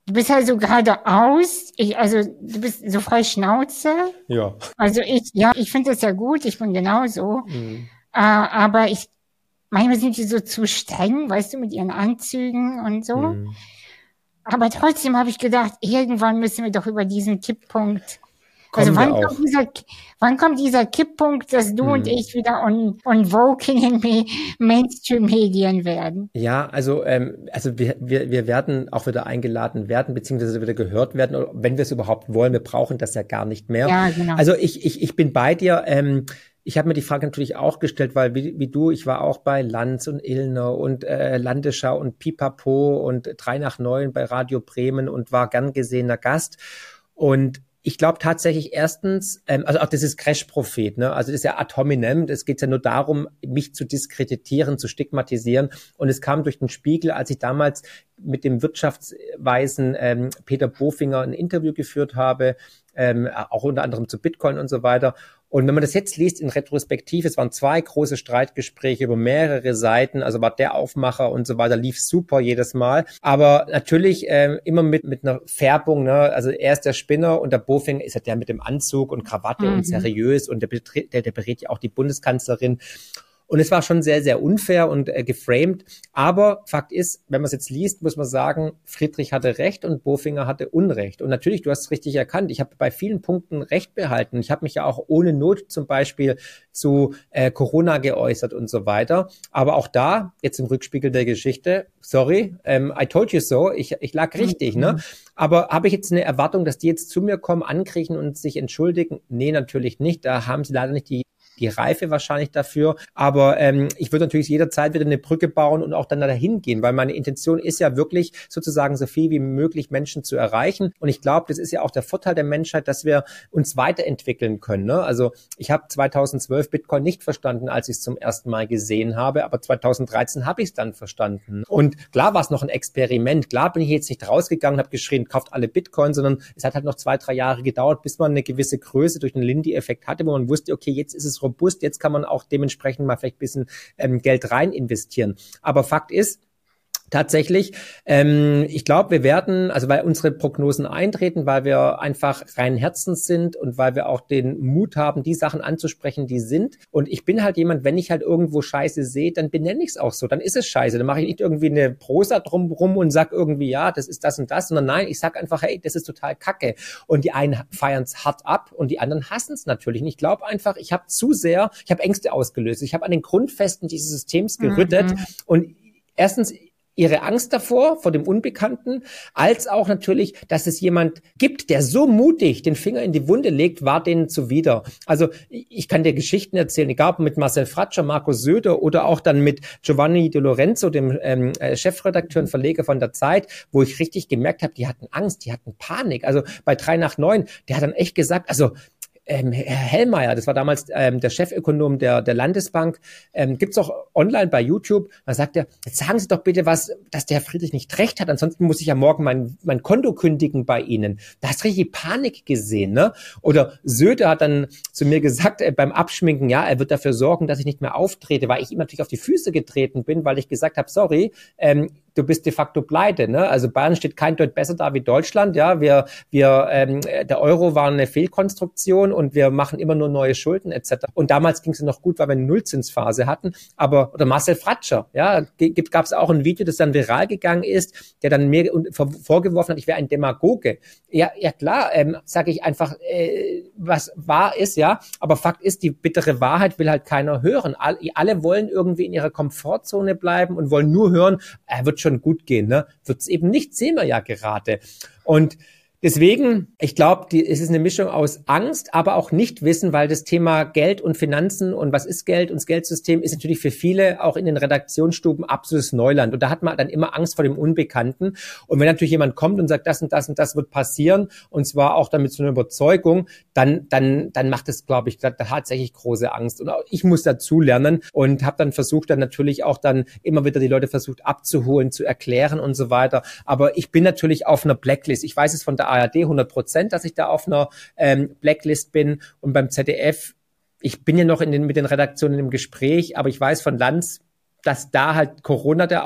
Du bist halt so geradeaus, ich, also du bist so frei Schnauze. Ja. Also ich, ja, ich finde das ja gut, ich bin genauso. Mhm. Äh, aber ich, manchmal sind die so zu streng, weißt du, mit ihren Anzügen und so. Mhm. Aber trotzdem habe ich gedacht, irgendwann müssen wir doch über diesen Kipppunkt. Kommen Also wann wir auch. kommt dieser, wann kommt dieser Kipppunkt, dass du Mhm. und ich wieder on, on vogue in den Mainstream-Medien werden? Ja, also ähm, also wir, wir, wir werden auch wieder eingeladen werden, beziehungsweise wieder gehört werden, wenn wir es überhaupt wollen. Wir brauchen das ja gar nicht mehr. Ja, genau. Also ich, ich, ich bin bei dir. Ähm, ich habe mir die Frage natürlich auch gestellt, weil wie, wie du, ich war auch bei Lanz und Illner und äh, Landesschau und Pipapo und drei nach neun bei Radio Bremen und war gern gesehener Gast. Und ich glaube tatsächlich erstens, ähm, also auch das ist Crash-Prophet, ne? Also das ist ja ad hominem, es geht ja nur darum, mich zu diskreditieren, zu stigmatisieren. Und es kam durch den Spiegel, als ich damals mit dem Wirtschaftsweisen ähm, Peter Bofinger ein Interview geführt habe, ähm, auch unter anderem zu Bitcoin und so weiter. Und wenn man das jetzt liest in Retrospektive, es waren zwei große Streitgespräche über mehrere Seiten, also war der Aufmacher und so weiter, lief super jedes Mal. Aber natürlich ähm, immer mit mit einer Färbung, ne? Also er ist der Spinner und der Bofinger ist ja der mit dem Anzug und Krawatte Mhm. und seriös und der, betre- der, der berät ja auch die Bundeskanzlerin. Und es war schon sehr, sehr unfair und äh, geframed. Aber Fakt ist, wenn man es jetzt liest, muss man sagen, Friedrich hatte Recht und Bofinger hatte Unrecht. Und natürlich, du hast es richtig erkannt, ich habe bei vielen Punkten Recht behalten. Ich habe mich ja auch ohne Not zum Beispiel zu äh, Corona geäußert und so weiter. Aber auch da, jetzt im Rückspiegel der Geschichte, sorry, ähm, I told you so, ich, ich lag richtig, ne? Aber habe ich jetzt eine Erwartung, dass die jetzt zu mir kommen, ankriechen und sich entschuldigen? Nee, natürlich nicht. Da haben sie leider nicht die die Reife wahrscheinlich dafür. Aber ähm, ich würde natürlich jederzeit wieder eine Brücke bauen und auch dann dahin gehen, weil meine Intention ist ja wirklich sozusagen so viel wie möglich Menschen zu erreichen. Und ich glaube, das ist ja auch der Vorteil der Menschheit, dass wir uns weiterentwickeln können. Ne? Also ich habe zweitausendzwölf Bitcoin nicht verstanden, als ich es zum ersten Mal gesehen habe, aber zweitausenddreizehn habe ich es dann verstanden. Und klar war es noch ein Experiment. Klar bin ich jetzt nicht rausgegangen und habe geschrien, kauft alle Bitcoin, sondern es hat halt noch zwei, drei Jahre gedauert, bis man eine gewisse Größe durch den Lindy-Effekt hatte, wo man wusste, okay, jetzt ist es robust, jetzt kann man auch dementsprechend mal vielleicht ein bisschen ähm, Geld rein investieren. Aber Fakt ist, tatsächlich, ähm, ich glaube, wir werden, also weil unsere Prognosen eintreten, weil wir einfach rein Herzens sind und weil wir auch den Mut haben, die Sachen anzusprechen, die sind. Und ich bin halt jemand, wenn ich halt irgendwo Scheiße sehe, dann benenne ich es auch so. Dann ist es Scheiße. Dann mache ich nicht irgendwie eine Prosa drumrum und sag irgendwie, ja, das ist das und das, sondern nein, ich sag einfach, hey, das ist total Kacke. Und die einen feiern es hart ab und die anderen hassen es natürlich. Und ich glaube einfach, ich habe zu sehr, ich habe Ängste ausgelöst. Ich habe an den Grundfesten dieses Systems gerüttet. Mhm. Und erstens ihre Angst davor, vor dem Unbekannten, als auch natürlich, dass es jemand gibt, der so mutig den Finger in die Wunde legt, war denen zuwider. Also ich kann dir Geschichten erzählen, egal ob mit Marcel Fratscher, Markus Söder oder auch dann mit Giovanni De Lorenzo, dem ähm, Chefredakteur und Verleger von der Zeit, wo ich richtig gemerkt habe, die hatten Angst, die hatten Panik. Also bei drei nach neun, der hat dann echt gesagt, also Ähm, Herr Hellmeier, das war damals ähm, der Chefökonom der, der Landesbank, ähm, gibt's auch online bei YouTube. Da sagt er, jetzt sagen Sie doch bitte was, dass der Herr Friedrich nicht recht hat, ansonsten muss ich ja morgen mein, mein Konto kündigen bei Ihnen. Da hast du richtig Panik gesehen, ne? Oder Söder hat dann zu mir gesagt, äh, beim Abschminken, ja, er wird dafür sorgen, dass ich nicht mehr auftrete, weil ich ihm natürlich auf die Füße getreten bin, weil ich gesagt habe, sorry, ähm, du bist de facto pleite, ne? Also Bayern steht kein Deut besser da wie Deutschland, ja. Wir, wir, ähm, der Euro war eine Fehlkonstruktion und wir machen immer nur neue Schulden et cetera. Und damals ging es noch gut, weil wir eine Nullzinsphase hatten. Aber oder Marcel Fratscher, ja, gibt gab es auch ein Video, das dann viral gegangen ist, der dann mir vorgeworfen hat, ich wäre ein Demagoge. Ja, ja klar, ähm, sage ich einfach, äh, was wahr ist, ja. Aber Fakt ist, die bittere Wahrheit will halt keiner hören. All, alle wollen irgendwie in ihrer Komfortzone bleiben und wollen nur hören, er wird schon gut gehen, ne? Wird's eben nicht, sehen wir ja gerade. Und deswegen, ich glaube, es ist eine Mischung aus Angst, aber auch Nichtwissen, weil das Thema Geld und Finanzen und was ist Geld und das Geldsystem ist natürlich für viele auch in den Redaktionsstuben absolutes Neuland. Und da hat man dann immer Angst vor dem Unbekannten. Und wenn natürlich jemand kommt und sagt, das und das und das wird passieren, und zwar auch damit so einer Überzeugung, dann dann dann macht es, glaube ich, da, da tatsächlich große Angst. Und auch ich muss dazu lernen und habe dann versucht, dann natürlich auch dann immer wieder die Leute versucht abzuholen, zu erklären und so weiter. Aber ich bin natürlich auf einer Blacklist. Ich weiß es von der A R D hundert Prozent, dass ich da auf einer ähm, Blacklist bin, und beim Z D F, ich bin ja noch in den, mit den Redaktionen im Gespräch, aber ich weiß von Lanz, dass da halt Corona der Aus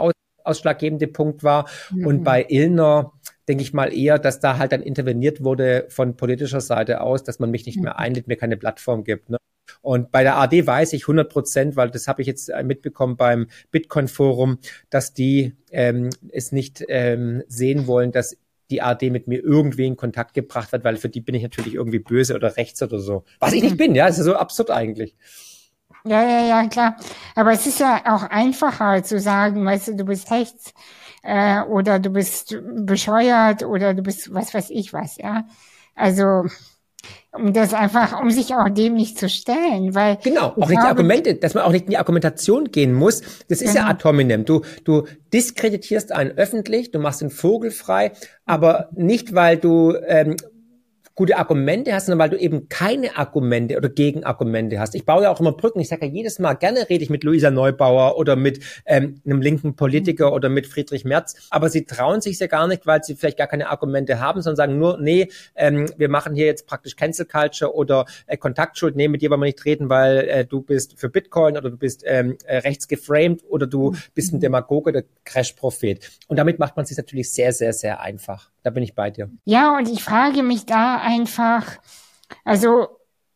ausschlaggebende Punkt war. Mhm. Und bei Illner denke ich mal eher, dass da halt dann interveniert wurde von politischer Seite aus, dass man mich nicht mehr einlädt, mir keine Plattform gibt. Ne? Und bei der A R D weiß ich hundert Prozent, weil das habe ich jetzt mitbekommen beim Bitcoin-Forum, dass die ähm, es nicht ähm, sehen wollen, dass die A R D mit mir irgendwie in Kontakt gebracht wird, weil für die bin ich natürlich irgendwie böse oder rechts oder so. Was ich nicht bin, ja, das ist so absurd eigentlich. Ja, ja, ja, klar. Aber es ist ja auch einfacher zu sagen, weißt du, du bist rechts äh, oder du bist bescheuert oder du bist was weiß ich was, ja. Also um das einfach, um sich auch dem nicht zu stellen, weil genau, auch nicht die Argumente, dass man auch nicht in die Argumentation gehen muss. Das ist genau. ja ad hominem. Du, du diskreditierst einen öffentlich, du machst den Vogel frei, aber nicht, weil du ähm, gute Argumente hast, sondern weil du eben keine Argumente oder Gegenargumente hast. Ich baue ja auch immer Brücken. Ich sage ja jedes Mal, gerne rede ich mit Luisa Neubauer oder mit ähm, einem linken Politiker oder mit Friedrich Merz, aber sie trauen sich ja gar nicht, weil sie vielleicht gar keine Argumente haben, sondern sagen nur, nee, ähm, wir machen hier jetzt praktisch Cancel Culture oder äh, Kontaktschuld, nee, mit dir wollen wir nicht reden, weil äh, du bist für Bitcoin oder du bist ähm, äh, rechts geframed oder du bist ein Demagoge oder Crash-Prophet. Und damit macht man es sich natürlich sehr, sehr, sehr einfach. Da bin ich bei dir. Ja, und ich frage mich da einfach, also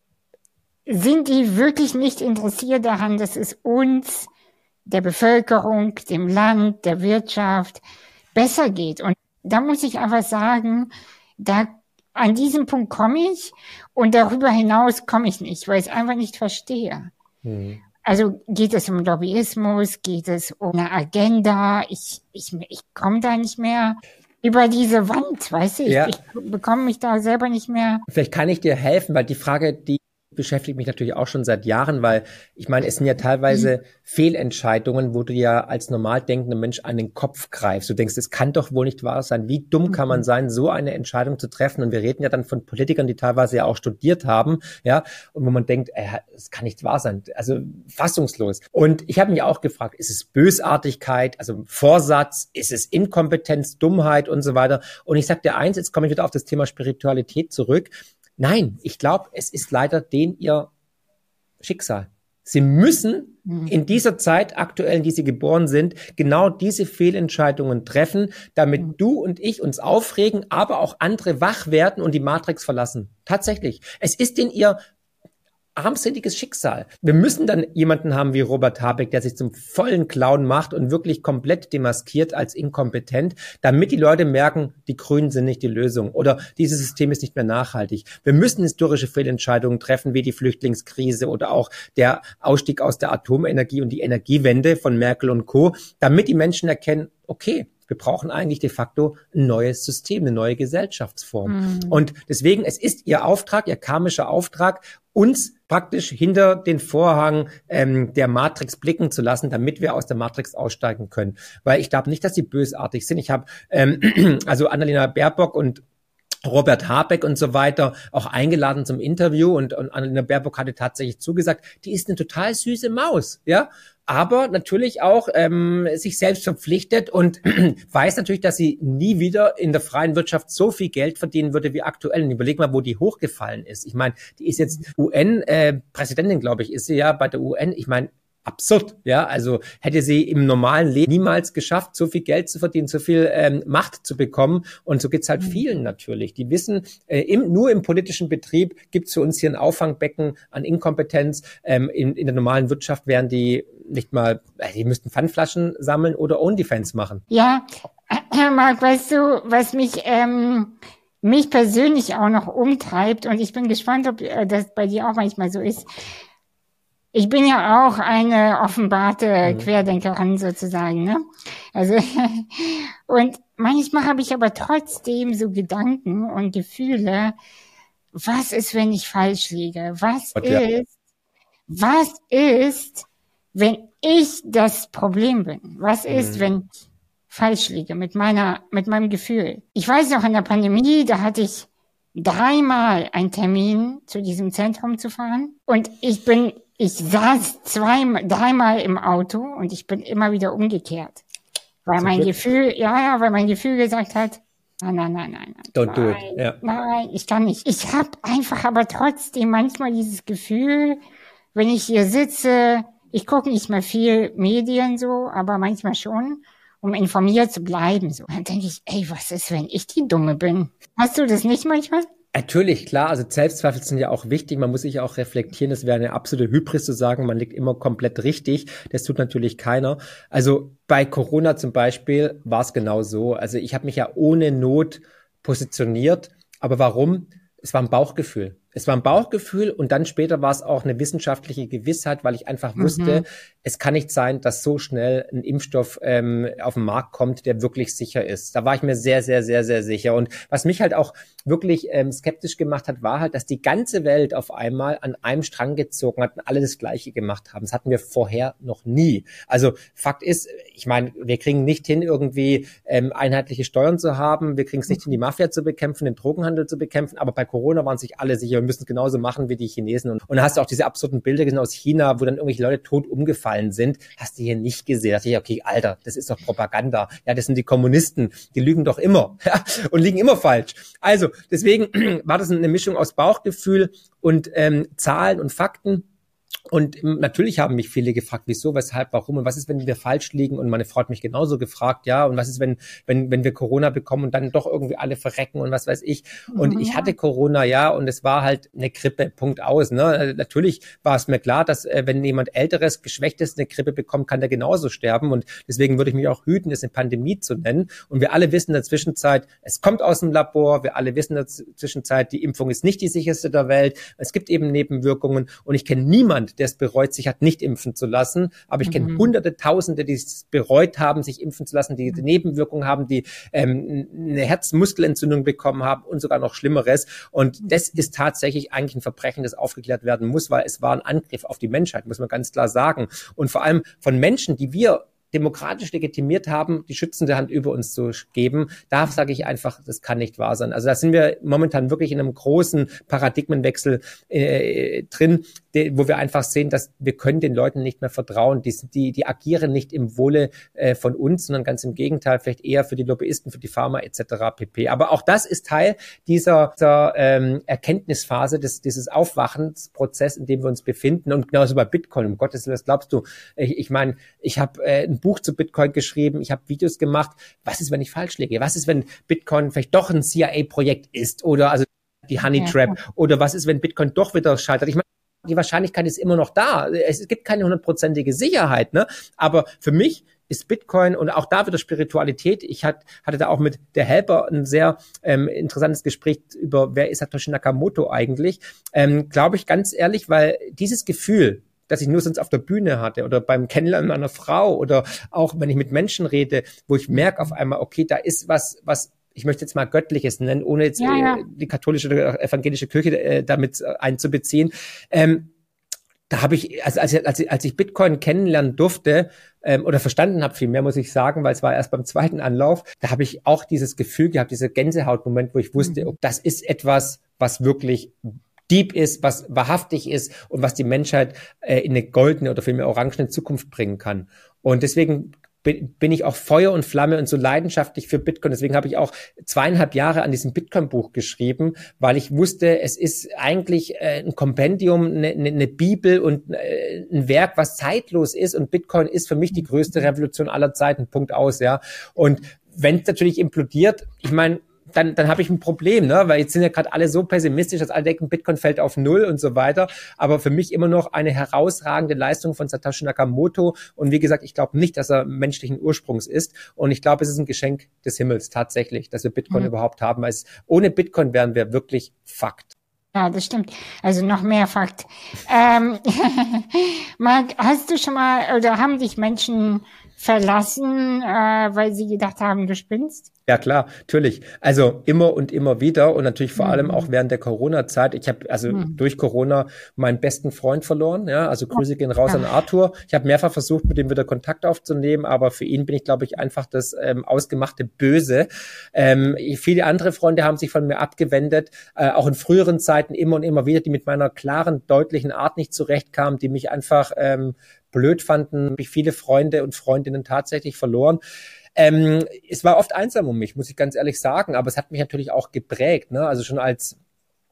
sind die wirklich nicht interessiert daran, dass es uns, der Bevölkerung, dem Land, der Wirtschaft besser geht? Und da muss ich einfach sagen, da an diesem Punkt komme ich und darüber hinaus komme ich nicht, weil ich es einfach nicht verstehe. Hm. Also geht es um Lobbyismus, geht es um eine Agenda? Ich, ich, ich komme da nicht mehr über diese Wand, weißt du, ich, ja. ich bekomme mich da selber nicht mehr. Vielleicht kann ich dir helfen, weil die Frage, die beschäftigt mich natürlich auch schon seit Jahren, weil ich meine, es sind ja teilweise mhm. Fehlentscheidungen, wo du ja als normal denkender Mensch an den Kopf greifst. Du denkst, es kann doch wohl nicht wahr sein. Wie dumm mhm. kann man sein, so eine Entscheidung zu treffen? Und wir reden ja dann von Politikern, die teilweise ja auch studiert haben, ja, und wo man denkt, es kann nicht wahr sein. Also fassungslos. Und ich habe mich auch gefragt, ist es Bösartigkeit, also Vorsatz, ist es Inkompetenz, Dummheit und so weiter? Und ich sage dir eins, jetzt komme ich wieder auf das Thema Spiritualität zurück. Nein, ich glaube, es ist leider den ihr Schicksal. Sie müssen in dieser Zeit aktuell, in die sie geboren sind, genau diese Fehlentscheidungen treffen, damit du und ich uns aufregen, aber auch andere wach werden und die Matrix verlassen. Tatsächlich. Es ist in ihr armseliges Schicksal. Wir müssen dann jemanden haben wie Robert Habeck, der sich zum vollen Clown macht und wirklich komplett demaskiert als inkompetent, damit die Leute merken, die Grünen sind nicht die Lösung oder dieses System ist nicht mehr nachhaltig. Wir müssen historische Fehlentscheidungen treffen, wie die Flüchtlingskrise oder auch der Ausstieg aus der Atomenergie und die Energiewende von Merkel und Co., damit die Menschen erkennen, okay, wir brauchen eigentlich de facto ein neues System, eine neue Gesellschaftsform. Mhm. Und deswegen, es ist ihr Auftrag, ihr karmischer Auftrag, uns praktisch hinter den Vorhang ähm, der Matrix blicken zu lassen, damit wir aus der Matrix aussteigen können. Weil ich glaube nicht, dass sie bösartig sind. Ich habe ähm, also Annalena Baerbock und Robert Habeck und so weiter auch eingeladen zum Interview und, und Annalena Baerbock hatte tatsächlich zugesagt, die ist eine total süße Maus, ja, aber natürlich auch ähm, sich selbst verpflichtet und weiß natürlich, dass sie nie wieder in der freien Wirtschaft so viel Geld verdienen würde wie aktuell. Und überleg mal, wo die hochgefallen ist. Ich meine, die ist jetzt U N-Präsidentin, äh, glaube ich, ist sie ja bei der U N. Ich meine, absurd, ja, also hätte sie im normalen Leben niemals geschafft, so viel Geld zu verdienen, so viel ähm, Macht zu bekommen und so geht's halt vielen natürlich. Die wissen, äh, im, nur im politischen Betrieb gibt's für uns hier ein Auffangbecken an Inkompetenz. Ähm, in, in der normalen Wirtschaft wären die nicht mal, äh, die müssten Pfandflaschen sammeln oder OnlyFans machen. Ja, Herr Marc, weißt du, was mich ähm, mich persönlich auch noch umtreibt und ich bin gespannt, ob äh, das bei dir auch manchmal so ist. Ich bin ja auch eine offenbarte mhm. Querdenkerin sozusagen, ne? Also, und manchmal habe ich aber trotzdem so Gedanken und Gefühle, was ist, wenn ich falsch liege? Was und, ist, ja. was ist, wenn ich das Problem bin? Was ist, mhm. wenn ich falsch liege mit meiner, mit meinem Gefühl? Ich weiß noch, in der Pandemie, da hatte ich dreimal einen Termin, zu diesem Zentrum zu fahren und ich bin Ich saß zweimal, dreimal im Auto und ich bin immer wieder umgekehrt. Weil mein Gefühl, ja, ja, weil mein Gefühl gesagt hat, nein, nein, nein, nein, nein. Don't do it. Ja. Nein, ich kann nicht. Ich habe einfach aber trotzdem manchmal dieses Gefühl, wenn ich hier sitze, ich gucke nicht mehr viel Medien so, aber manchmal schon. um informiert zu bleiben. So, dann denke ich, ey, was ist, wenn ich die Dumme bin? Hast du das nicht manchmal? Natürlich, klar, also Selbstzweifel sind ja auch wichtig, man muss sich auch reflektieren, das wäre eine absolute Hybris zu sagen, man liegt immer komplett richtig, das tut natürlich keiner. Also bei Corona zum Beispiel war es genau so, also ich habe mich ja ohne Not positioniert, aber warum? Es war ein Bauchgefühl. Es war ein Bauchgefühl und dann später war es auch eine wissenschaftliche Gewissheit, weil ich einfach mhm. wusste, es kann nicht sein, dass so schnell ein Impfstoff ähm, auf den Markt kommt, der wirklich sicher ist. Da war ich mir sehr, sehr, sehr, sehr sicher. Und was mich halt auch wirklich ähm, skeptisch gemacht hat, war halt, dass die ganze Welt auf einmal an einem Strang gezogen hat und alle das Gleiche gemacht haben. Das hatten wir vorher noch nie. Also Fakt ist, ich meine, wir kriegen nicht hin, irgendwie ähm, einheitliche Steuern zu haben. Wir kriegen es nicht hin, die Mafia zu bekämpfen, den Drogenhandel zu bekämpfen. Aber bei Corona waren sich alle sicher, wir müssen es genauso machen wie die Chinesen. Und, und da hast du auch diese absurden Bilder gesehen aus China, wo dann irgendwelche Leute tot umgefallen sind. Hast du hier nicht gesehen. Da dachte ich, okay, Alter, das ist doch Propaganda. Ja, das sind die Kommunisten. Die lügen doch immer. Ja, und liegen immer falsch. Also, deswegen war das eine Mischung aus Bauchgefühl und ähm, Zahlen und Fakten. Und natürlich haben mich viele gefragt, wieso, weshalb, warum und was ist, wenn wir falsch liegen? Und meine Frau hat mich genauso gefragt, ja, und was ist, wenn wenn wenn wir Corona bekommen und dann doch irgendwie alle verrecken und was weiß ich. Und mhm. ich hatte Corona, ja, und es war halt eine Grippe, Punkt aus. Ne? Natürlich war es mir klar, dass äh, wenn jemand Älteres, Geschwächtes eine Grippe bekommt, kann der genauso sterben. Und deswegen würde ich mich auch hüten, es eine Pandemie zu nennen. Und wir alle wissen in der Zwischenzeit, es kommt aus dem Labor, wir alle wissen in der Zwischenzeit, die Impfung ist nicht die sicherste der Welt. Es gibt eben Nebenwirkungen und ich kenne niemanden, der es bereut, sich hat nicht impfen zu lassen. Aber ich kenne mhm. hunderte, tausende, die es bereut haben, sich impfen zu lassen, die, die Nebenwirkungen haben, die ähm, eine Herzmuskelentzündung bekommen haben und sogar noch Schlimmeres. Und das ist tatsächlich eigentlich ein Verbrechen, das aufgeklärt werden muss, weil es war ein Angriff auf die Menschheit, muss man ganz klar sagen. Und vor allem von Menschen, die wir demokratisch legitimiert haben, die schützende Hand über uns zu geben, da sage ich einfach, das kann nicht wahr sein. Also da sind wir momentan wirklich in einem großen Paradigmenwechsel äh, drin, de, wo wir einfach sehen, dass wir können den Leuten nicht mehr vertrauen. Die, die, die agieren nicht im Wohle äh, von uns, sondern ganz im Gegenteil, vielleicht eher für die Lobbyisten, für die Pharma et cetera pp. Aber auch das ist Teil dieser, dieser ähm, Erkenntnisphase, des, dieses Aufwachensprozess, in dem wir uns befinden. Und genauso bei Bitcoin, um Gottes Willen, was glaubst du? Ich, ich meine, ich habe äh, ein Buch zu Bitcoin geschrieben, ich habe Videos gemacht. Was ist, wenn ich falsch liege? Was ist, wenn Bitcoin vielleicht doch ein C I A-Projekt ist oder also die Honey Trap? Ja. Oder was ist, wenn Bitcoin doch wieder scheitert? Ich meine, die Wahrscheinlichkeit ist immer noch da. Es gibt keine hundertprozentige Sicherheit, ne? Aber für mich ist Bitcoin und auch da wieder Spiritualität. Ich hat, hatte da auch mit der Helper ein sehr ähm, interessantes Gespräch über, wer ist Satoshi Nakamoto eigentlich? Ähm, glaube ich ganz ehrlich, weil dieses Gefühl, dass ich nur sonst auf der Bühne hatte oder beim Kennenlernen einer Frau oder auch wenn ich mit Menschen rede, wo ich merke auf einmal, okay, da ist was, was ich möchte jetzt mal Göttliches nennen, ohne jetzt ja, ja. Äh, die katholische oder evangelische Kirche äh, damit äh, einzubeziehen. Ähm, da habe ich, also als, als, als ich Bitcoin kennenlernen durfte ähm, oder verstanden habe, viel mehr muss ich sagen, weil es war erst beim zweiten Anlauf, da habe ich auch dieses Gefühl gehabt, dieser Gänsehautmoment, wo ich wusste, mhm. das ist etwas, was wirklich deep ist, was wahrhaftig ist und was die Menschheit äh, in eine goldene oder vielmehr orangene Zukunft bringen kann. Und deswegen bin, bin ich auch Feuer und Flamme und so leidenschaftlich für Bitcoin. Deswegen habe ich auch zweieinhalb Jahre an diesem Bitcoin-Buch geschrieben, weil ich wusste, es ist eigentlich äh, ein Kompendium, eine, eine Bibel und äh, ein Werk, was zeitlos ist. Und Bitcoin ist für mich die größte Revolution aller Zeiten. Punkt aus, ja. Und wenn es natürlich implodiert, ich meine, dann dann habe ich ein Problem, ne? Weil jetzt sind ja gerade alle so pessimistisch, dass alle denken, Bitcoin fällt auf Null und so weiter. Aber für mich immer noch eine herausragende Leistung von Satoshi Nakamoto. Und wie gesagt, ich glaube nicht, dass er menschlichen Ursprungs ist. Und ich glaube, es ist ein Geschenk des Himmels tatsächlich, dass wir Bitcoin mhm. überhaupt haben. Weil es, ohne Bitcoin wären wir wirklich Fakt. Ja, das stimmt. Also noch mehr Fakt. ähm, Marc, hast du schon mal, oder haben dich Menschen verlassen, äh, weil sie gedacht haben, du spinnst? Ja, klar, natürlich. Also immer und immer wieder und natürlich vor mhm. allem auch während der Corona-Zeit. Ich habe also mhm. durch Corona meinen besten Freund verloren. Ja, also Grüße gehen raus ja. an Arthur. Ich habe mehrfach versucht, mit ihm wieder Kontakt aufzunehmen, aber für ihn bin ich, glaube ich, einfach das ähm, ausgemachte Böse. Ähm, viele andere Freunde haben sich von mir abgewendet, äh, auch in früheren Zeiten immer und immer wieder, die mit meiner klaren, deutlichen Art nicht zurechtkamen, die mich einfach ähm, blöd fanden. Habe ich viele Freunde und Freundinnen tatsächlich verloren. Ähm, es war oft einsam um mich, muss ich ganz ehrlich sagen, aber es hat mich natürlich auch geprägt, ne? Also schon als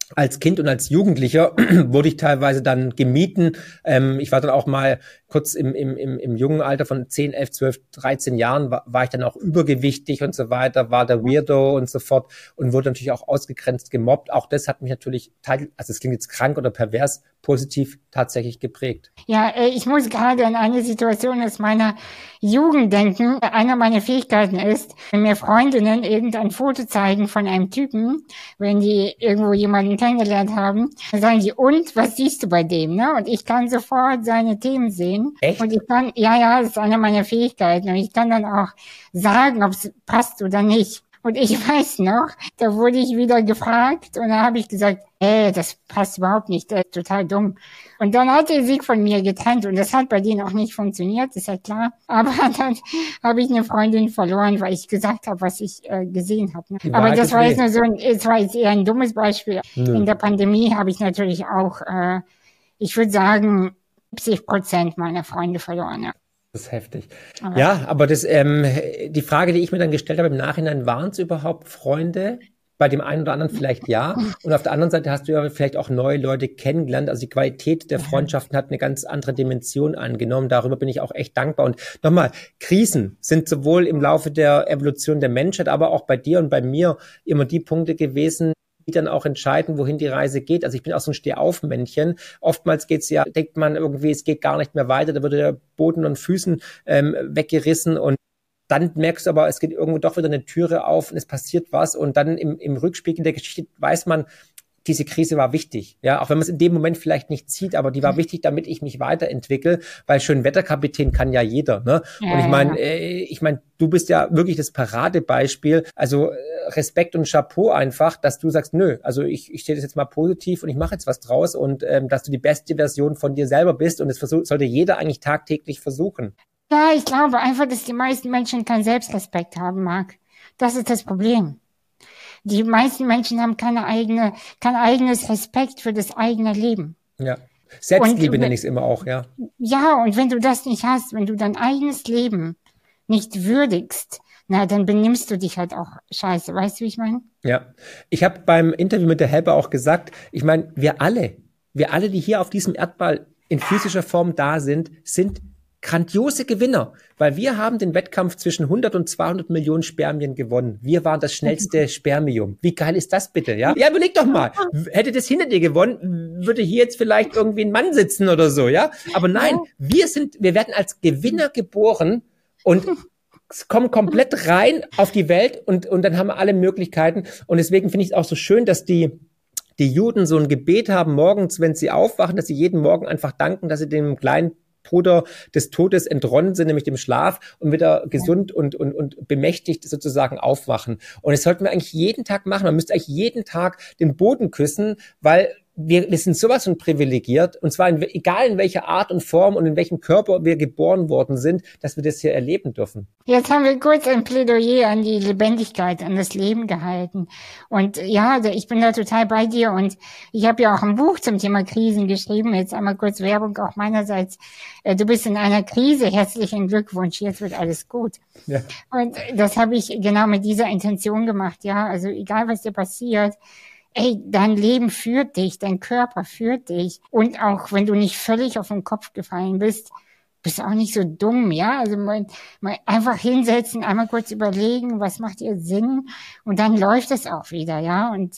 als Kind und als Jugendlicher wurde ich teilweise dann gemieden. Ähm, ich war dann auch mal kurz im, im, im, im jungen Alter von zehn, elf, zwölf, dreizehn Jahren, war, war ich dann auch übergewichtig und so weiter, war der Weirdo und so fort und wurde natürlich auch ausgegrenzt, gemobbt. Auch das hat mich natürlich, teil, also es klingt jetzt krank oder pervers, positiv tatsächlich geprägt. Ja, äh, ich muss gerade an eine Situation aus meiner Jugend denken. Einer meiner Fähigkeiten ist, wenn mir Freundinnen irgendein Foto zeigen von einem Typen, wenn die irgendwo jemanden kennengelernt haben, dann sagen die, und, was siehst du bei dem, ne? Und ich kann sofort seine Themen sehen. Echt? Und ich kann, ja, ja, das ist eine meiner Fähigkeiten. Und ich kann dann auch sagen, ob es passt oder nicht. Und ich weiß noch, da wurde ich wieder gefragt und da habe ich gesagt, ey, das passt überhaupt nicht, das ist total dumm. Und dann hat er sich von mir getrennt und das hat bei denen auch nicht funktioniert, ist ja klar. Aber dann habe ich eine Freundin verloren, weil ich gesagt habe, was ich äh, gesehen habe. Ne? Aber das war jetzt nur so ein, es war jetzt eher ein dummes Beispiel. Nö. In der Pandemie habe ich natürlich auch, äh, ich würde sagen, siebzig Prozent meiner Freunde verloren. Ja. Das ist heftig. Aber ja, aber das, ähm, die Frage, die ich mir dann gestellt habe im Nachhinein, waren es überhaupt Freunde? Bei dem einen oder anderen vielleicht ja. Und auf der anderen Seite hast du ja vielleicht auch neue Leute kennengelernt. Also die Qualität der Freundschaften hat eine ganz andere Dimension angenommen. Darüber bin ich auch echt dankbar. Und nochmal, Krisen sind sowohl im Laufe der Evolution der Menschheit, aber auch bei dir und bei mir immer die Punkte gewesen, die dann auch entscheiden, wohin die Reise geht. Also ich bin auch so ein Stehaufmännchen. Oftmals geht's ja, denkt man irgendwie, es geht gar nicht mehr weiter, da wird der Boden und Füßen ähm, weggerissen und dann merkst du aber, es geht irgendwo doch wieder eine Türe auf und es passiert was und dann im, im Rückspiegel der Geschichte weiß man, diese Krise war wichtig, ja, auch wenn man es in dem Moment vielleicht nicht sieht, aber die war wichtig, damit ich mich weiterentwickle, weil Schönwetterkapitän kann ja jeder, ne? Ja, und ich meine, äh, ich meine, du bist ja wirklich das Paradebeispiel, also äh, Respekt und Chapeau einfach, dass du sagst, nö, also ich, ich sehe das jetzt mal positiv und ich mache jetzt was draus und ähm, dass du die beste Version von dir selber bist und das versuch, sollte jeder eigentlich tagtäglich versuchen. Ja, ich glaube einfach, dass die meisten Menschen keinen Selbstrespekt haben, Marc. Das ist das Problem. Die meisten Menschen haben keine eigene, kein eigenes Respekt für das eigene Leben. Ja. Selbstliebe nenne ich es immer auch, ja. Ja, und wenn du das nicht hast, wenn du dein eigenes Leben nicht würdigst, na, dann benimmst du dich halt auch scheiße. Weißt du, wie ich meine? Ja. Ich habe beim Interview mit der Helper auch gesagt, ich meine, wir alle, wir alle, die hier auf diesem Erdball in physischer Form da sind, sind grandiose Gewinner, weil wir haben den Wettkampf zwischen hundert und zweihundert Millionen Spermien gewonnen. Wir waren das schnellste Spermium. Wie geil ist das bitte, ja? Ja, überleg doch mal. Hätte das hinter dir gewonnen, würde hier jetzt vielleicht irgendwie ein Mann sitzen oder so, ja? Aber nein, wir sind, wir werden als Gewinner geboren und kommen komplett rein auf die Welt und, und dann haben wir alle Möglichkeiten. Und deswegen finde ich es auch so schön, dass die die Juden so ein Gebet haben morgens, wenn sie aufwachen, dass sie jeden Morgen einfach danken, dass sie dem kleinen Bruder des Todes entronnen sind, nämlich dem Schlaf und wieder gesund und, und, und bemächtigt sozusagen aufwachen. Und das sollten wir eigentlich jeden Tag machen. Man müsste eigentlich jeden Tag den Boden küssen, weil wir, wir sind sowas von privilegiert, und zwar in, egal in welcher Art und Form und in welchem Körper wir geboren worden sind, dass wir das hier erleben dürfen. Jetzt haben wir kurz ein Plädoyer an die Lebendigkeit, an das Leben gehalten. Und ja, ich bin da total bei dir und ich habe ja auch ein Buch zum Thema Krisen geschrieben. Jetzt einmal kurz Werbung auch meinerseits. Du bist in einer Krise, herzlichen Glückwunsch, jetzt wird alles gut. Ja. Und das habe ich genau mit dieser Intention gemacht. Ja, also egal was dir passiert, ey, dein Leben führt dich, dein Körper führt dich. Und auch wenn du nicht völlig auf den Kopf gefallen bist, bist du auch nicht so dumm, ja? Also mal, mal einfach hinsetzen, einmal kurz überlegen, was macht ihr Sinn? Und dann läuft es auch wieder, ja? Und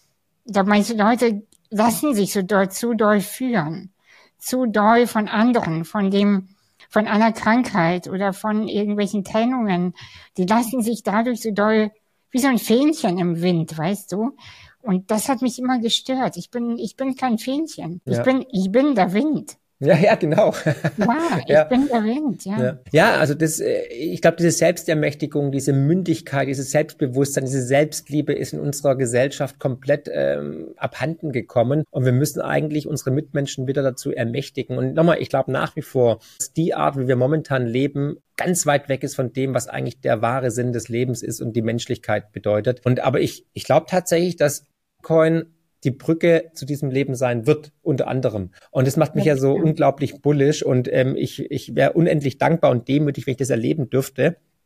da meinst du, Leute lassen sich so doll, zu doll führen. Zu doll von anderen, von dem, von einer Krankheit oder von irgendwelchen Trennungen. Die lassen sich dadurch so doll, wie so ein Fähnchen im Wind, weißt du? Und das hat mich immer gestört. Ich bin, ich bin kein Fähnchen. Ja. Ich bin, ich bin der Wind. Ja, ja, genau. Ja, ich ja. bin der Wind, ja. Ja, ja, also das, ich glaube, diese Selbstermächtigung, diese Mündigkeit, dieses Selbstbewusstsein, diese Selbstliebe ist in unserer Gesellschaft komplett ähm, abhanden gekommen. Und wir müssen eigentlich unsere Mitmenschen wieder dazu ermächtigen. Und nochmal, ich glaube nach wie vor, dass die Art, wie wir momentan leben, ganz weit weg ist von dem, was eigentlich der wahre Sinn des Lebens ist und die Menschlichkeit bedeutet. Und aber ich, ich glaube tatsächlich, dass Bitcoin die Brücke zu diesem Leben sein wird, unter anderem. Und das macht mich ja, ja so unglaublich bullish und ähm, ich, ich wäre unendlich dankbar und demütig, wenn ich das erleben dürfte.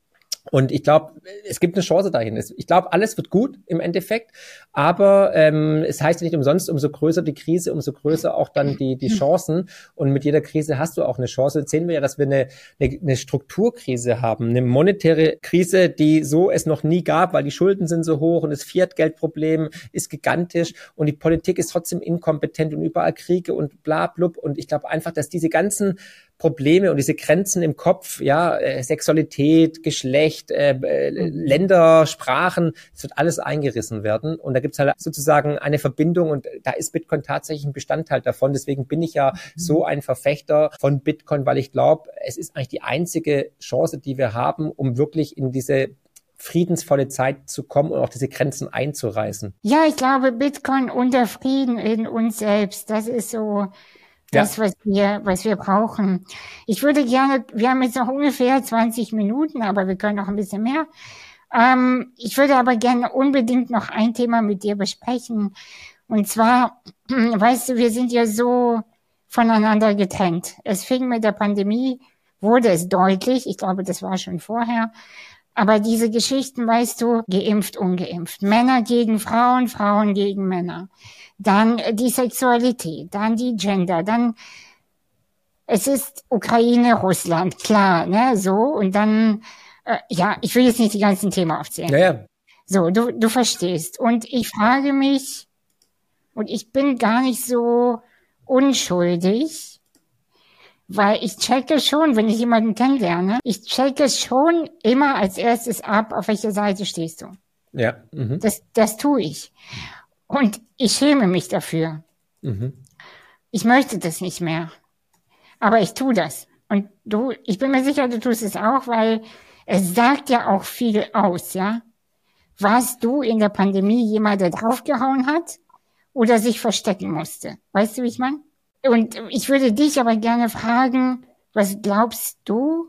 Und ich glaube, es gibt eine Chance dahin. Ich glaube, alles wird gut im Endeffekt, aber ähm, es heißt ja nicht umsonst, umso größer die Krise, umso größer auch dann die die Chancen. Und mit jeder Krise hast du auch eine Chance. Jetzt sehen wir ja, dass wir eine, eine, eine Strukturkrise haben, eine monetäre Krise, die so es noch nie gab, weil die Schulden sind so hoch und das Fiat-Geldproblem ist gigantisch und die Politik ist trotzdem inkompetent und überall Kriege und bla blub. Und ich glaube einfach, dass diese ganzen Probleme und diese Grenzen im Kopf, ja, äh, Sexualität, Geschlecht, äh, äh, Länder, Sprachen, es wird alles eingerissen werden. Und da gibt's halt sozusagen eine Verbindung und da ist Bitcoin tatsächlich ein Bestandteil davon. Deswegen bin ich ja so ein Verfechter von Bitcoin, weil ich glaube, es ist eigentlich die einzige Chance, die wir haben, um wirklich in diese friedensvolle Zeit zu kommen und auch diese Grenzen einzureißen. Ja, ich glaube, Bitcoin und der Frieden in uns selbst, das ist so das, ja. was wir, was wir brauchen. Ich würde gerne, wir haben jetzt noch ungefähr zwanzig Minuten, aber wir können noch ein bisschen mehr. Ähm, ich würde aber gerne unbedingt noch ein Thema mit dir besprechen. Und zwar, weißt du, wir sind ja so voneinander getrennt. Es fing mit der Pandemie, wurde es deutlich. Ich glaube, das war schon vorher. Aber diese Geschichten, weißt du, geimpft, ungeimpft. Männer gegen Frauen, Frauen gegen Männer. Dann die Sexualität, dann die Gender, dann es ist Ukraine, Russland, klar, ne, so. Und dann, äh, ja, ich will jetzt nicht die ganzen Themen aufzählen. Naja. So, du, du verstehst. Und ich frage mich, und ich bin gar nicht so unschuldig, weil ich checke schon, wenn ich jemanden kennenlerne, ich checke schon immer als erstes ab, auf welcher Seite stehst du. Ja. Mhm. Das, das tue ich. Und ich schäme mich dafür. Mhm. Ich möchte das nicht mehr. Aber ich tue das. Und du, ich bin mir sicher, du tust es auch, weil es sagt ja auch viel aus, ja? Warst du in der Pandemie jemand, der draufgehauen hat oder sich verstecken musste? Weißt du, wie ich meine? Und ich würde dich aber gerne fragen, was glaubst du,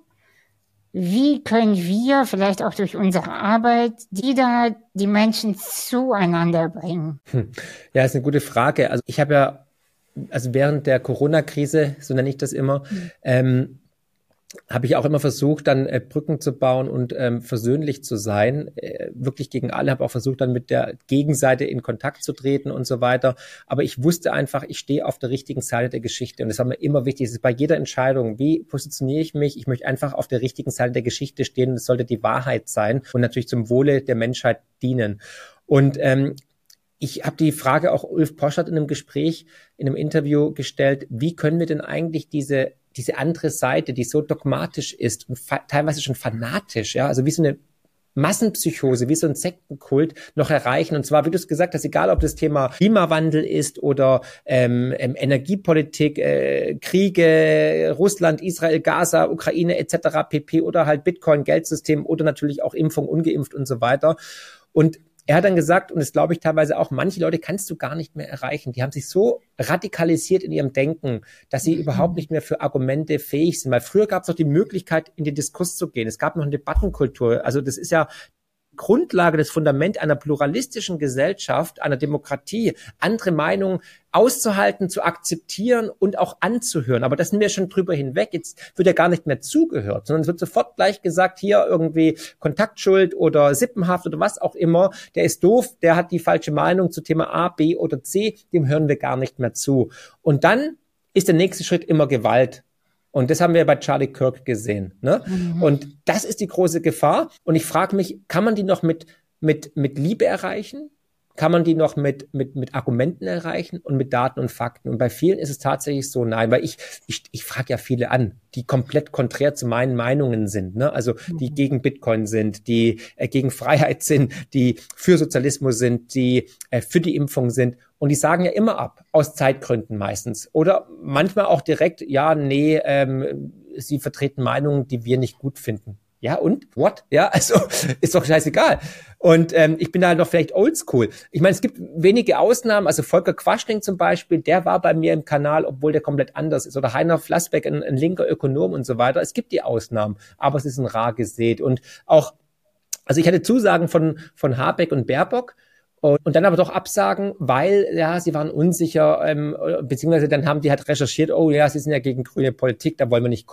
wie können wir vielleicht auch durch unsere Arbeit die da die Menschen zueinander bringen? Hm. Ja, ist eine gute Frage. Also ich habe ja, also während der Corona-Krise, so nenne ich das immer, mhm. ähm, habe ich auch immer versucht, dann äh, Brücken zu bauen und ähm, versöhnlich zu sein, äh, wirklich gegen alle, habe auch versucht, dann mit der Gegenseite in Kontakt zu treten und so weiter. Aber ich wusste einfach, ich stehe auf der richtigen Seite der Geschichte und das war mir immer wichtig. Es ist bei jeder Entscheidung, wie positioniere ich mich? Ich möchte einfach auf der richtigen Seite der Geschichte stehen und es sollte die Wahrheit sein und natürlich zum Wohle der Menschheit dienen. Und ähm, ich habe die Frage auch Ulf Poschardt in einem Gespräch, in einem Interview gestellt, wie können wir denn eigentlich diese diese andere Seite, die so dogmatisch ist und fa- teilweise schon fanatisch, ja, also wie so eine Massenpsychose, wie so ein Sektenkult noch erreichen. Und zwar, wie du es gesagt hast, egal ob das Thema Klimawandel ist oder ähm, ähm, Energiepolitik, äh, Kriege, Russland, Israel, Gaza, Ukraine et cetera pp. Oder halt Bitcoin, Geldsystem oder natürlich auch Impfung, ungeimpft und so weiter. Und er hat dann gesagt, und das glaube ich teilweise auch, manche Leute kannst du gar nicht mehr erreichen. Die haben sich so radikalisiert in ihrem Denken, dass sie mhm. überhaupt nicht mehr für Argumente fähig sind. Weil früher gab es noch die Möglichkeit, in den Diskurs zu gehen. Es gab noch eine Debattenkultur. Also das ist ja Grundlage, das Fundament einer pluralistischen Gesellschaft, einer Demokratie, andere Meinungen auszuhalten, zu akzeptieren und auch anzuhören. Aber das sind wir schon drüber hinweg. Jetzt wird ja gar nicht mehr zugehört, sondern es wird sofort gleich gesagt, hier irgendwie Kontaktschuld oder Sippenhaft oder was auch immer. Der ist doof, der hat die falsche Meinung zu Thema A, B oder C, dem hören wir gar nicht mehr zu. Und dann ist der nächste Schritt immer Gewalt. Und das haben wir bei Charlie Kirk gesehen, ne? Mhm. Und das ist die große Gefahr. Und ich frage mich, kann man die noch mit, mit, mit Liebe erreichen? Kann man die noch mit, mit, mit Argumenten erreichen und mit Daten und Fakten? Und bei vielen ist es tatsächlich so, nein, weil ich, ich, ich frage ja viele an, die komplett konträr zu meinen Meinungen sind, ne? Also, die gegen Bitcoin sind, die äh, gegen Freiheit sind, die für Sozialismus sind, die äh, für die Impfung sind. Und die sagen ja immer ab, aus Zeitgründen meistens. Oder manchmal auch direkt, ja, nee, ähm, sie vertreten Meinungen, die wir nicht gut finden. Ja, und? What? Ja, also ist doch scheißegal. Und ähm, ich bin da noch vielleicht oldschool. Ich meine, es gibt wenige Ausnahmen. Also Volker Quaschning zum Beispiel, der war bei mir im Kanal, obwohl der komplett anders ist. Oder Heiner Flassbeck, ein, ein linker Ökonom und so weiter. Es gibt die Ausnahmen, aber es ist ein rar gesät. Und auch, also ich hatte Zusagen von von Habeck und Baerbock, und dann aber doch absagen, weil, ja, sie waren unsicher, ähm, beziehungsweise dann haben die halt recherchiert, oh ja, sie sind ja gegen grüne Politik, da wollen wir nicht kommen.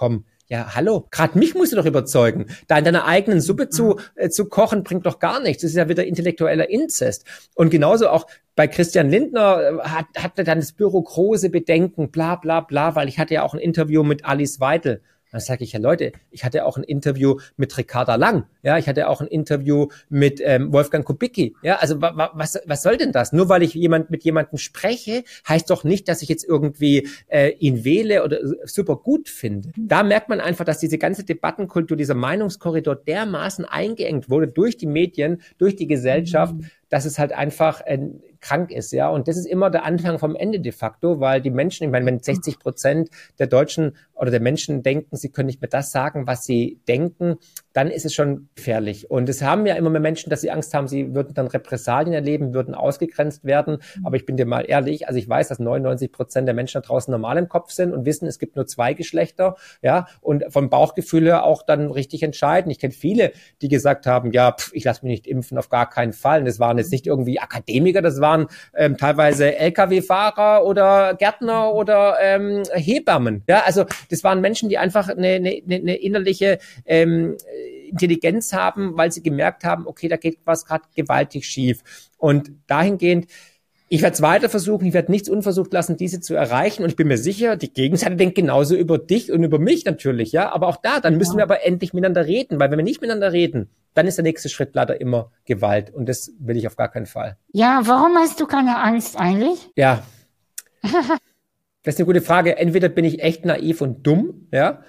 Ja, hallo, gerade mich musst du doch überzeugen. Da in deiner eigenen Suppe zu, äh, zu kochen, bringt doch gar nichts. Das ist ja wieder intellektueller Inzest. Und genauso auch bei Christian Lindner äh, hat, hatte dann das Büro große Bedenken, bla bla bla, weil ich hatte ja auch ein Interview mit Alice Weidel. Dann sage ich ja, Leute, ich hatte auch ein Interview mit Ricarda Lang, ja, ich hatte auch ein Interview mit ähm, Wolfgang Kubicki, ja, also wa, wa, was was soll denn das? Nur weil ich jemand mit jemandem spreche, heißt doch nicht, dass ich jetzt irgendwie äh, ihn wähle oder super gut finde. Da merkt man einfach, dass diese ganze Debattenkultur, dieser Meinungskorridor dermaßen eingeengt wurde durch die Medien, durch die Gesellschaft, mhm. dass es halt einfach äh, krank ist, ja. Und das ist immer der Anfang vom Ende de facto, weil die Menschen, ich meine, wenn sechzig Prozent der Deutschen oder der Menschen denken, sie können nicht mehr das sagen, was sie denken, dann ist es schon gefährlich. Und es haben ja immer mehr Menschen, dass sie Angst haben, sie würden dann Repressalien erleben, würden ausgegrenzt werden. Aber ich bin dir mal ehrlich, also ich weiß, dass neunundneunzig Prozent der Menschen da draußen normal im Kopf sind und wissen, es gibt nur zwei Geschlechter, ja, und vom Bauchgefühl her auch dann richtig entscheiden. Ich kenne viele, die gesagt haben, ja, pff, ich lasse mich nicht impfen, auf gar keinen Fall. Und das waren jetzt nicht irgendwie Akademiker, das waren ähm, teilweise L K W-Fahrer oder Gärtner oder ähm, Hebammen. Ja, also das waren Menschen, die einfach eine, eine, eine innerliche ähm, Intelligenz haben, weil sie gemerkt haben, okay, da geht was gerade gewaltig schief. Und dahingehend, ich werde es weiter versuchen, ich werde nichts unversucht lassen, diese zu erreichen. Und ich bin mir sicher, die Gegenseite denkt genauso über dich und über mich natürlich, ja. Aber auch da, dann müssen ja. wir aber endlich miteinander reden, weil wenn wir nicht miteinander reden, dann ist der nächste Schritt leider immer Gewalt. Und das will ich auf gar keinen Fall. Ja, warum hast du keine Angst eigentlich? Ja. Das ist eine gute Frage. Entweder bin ich echt naiv und dumm, ja.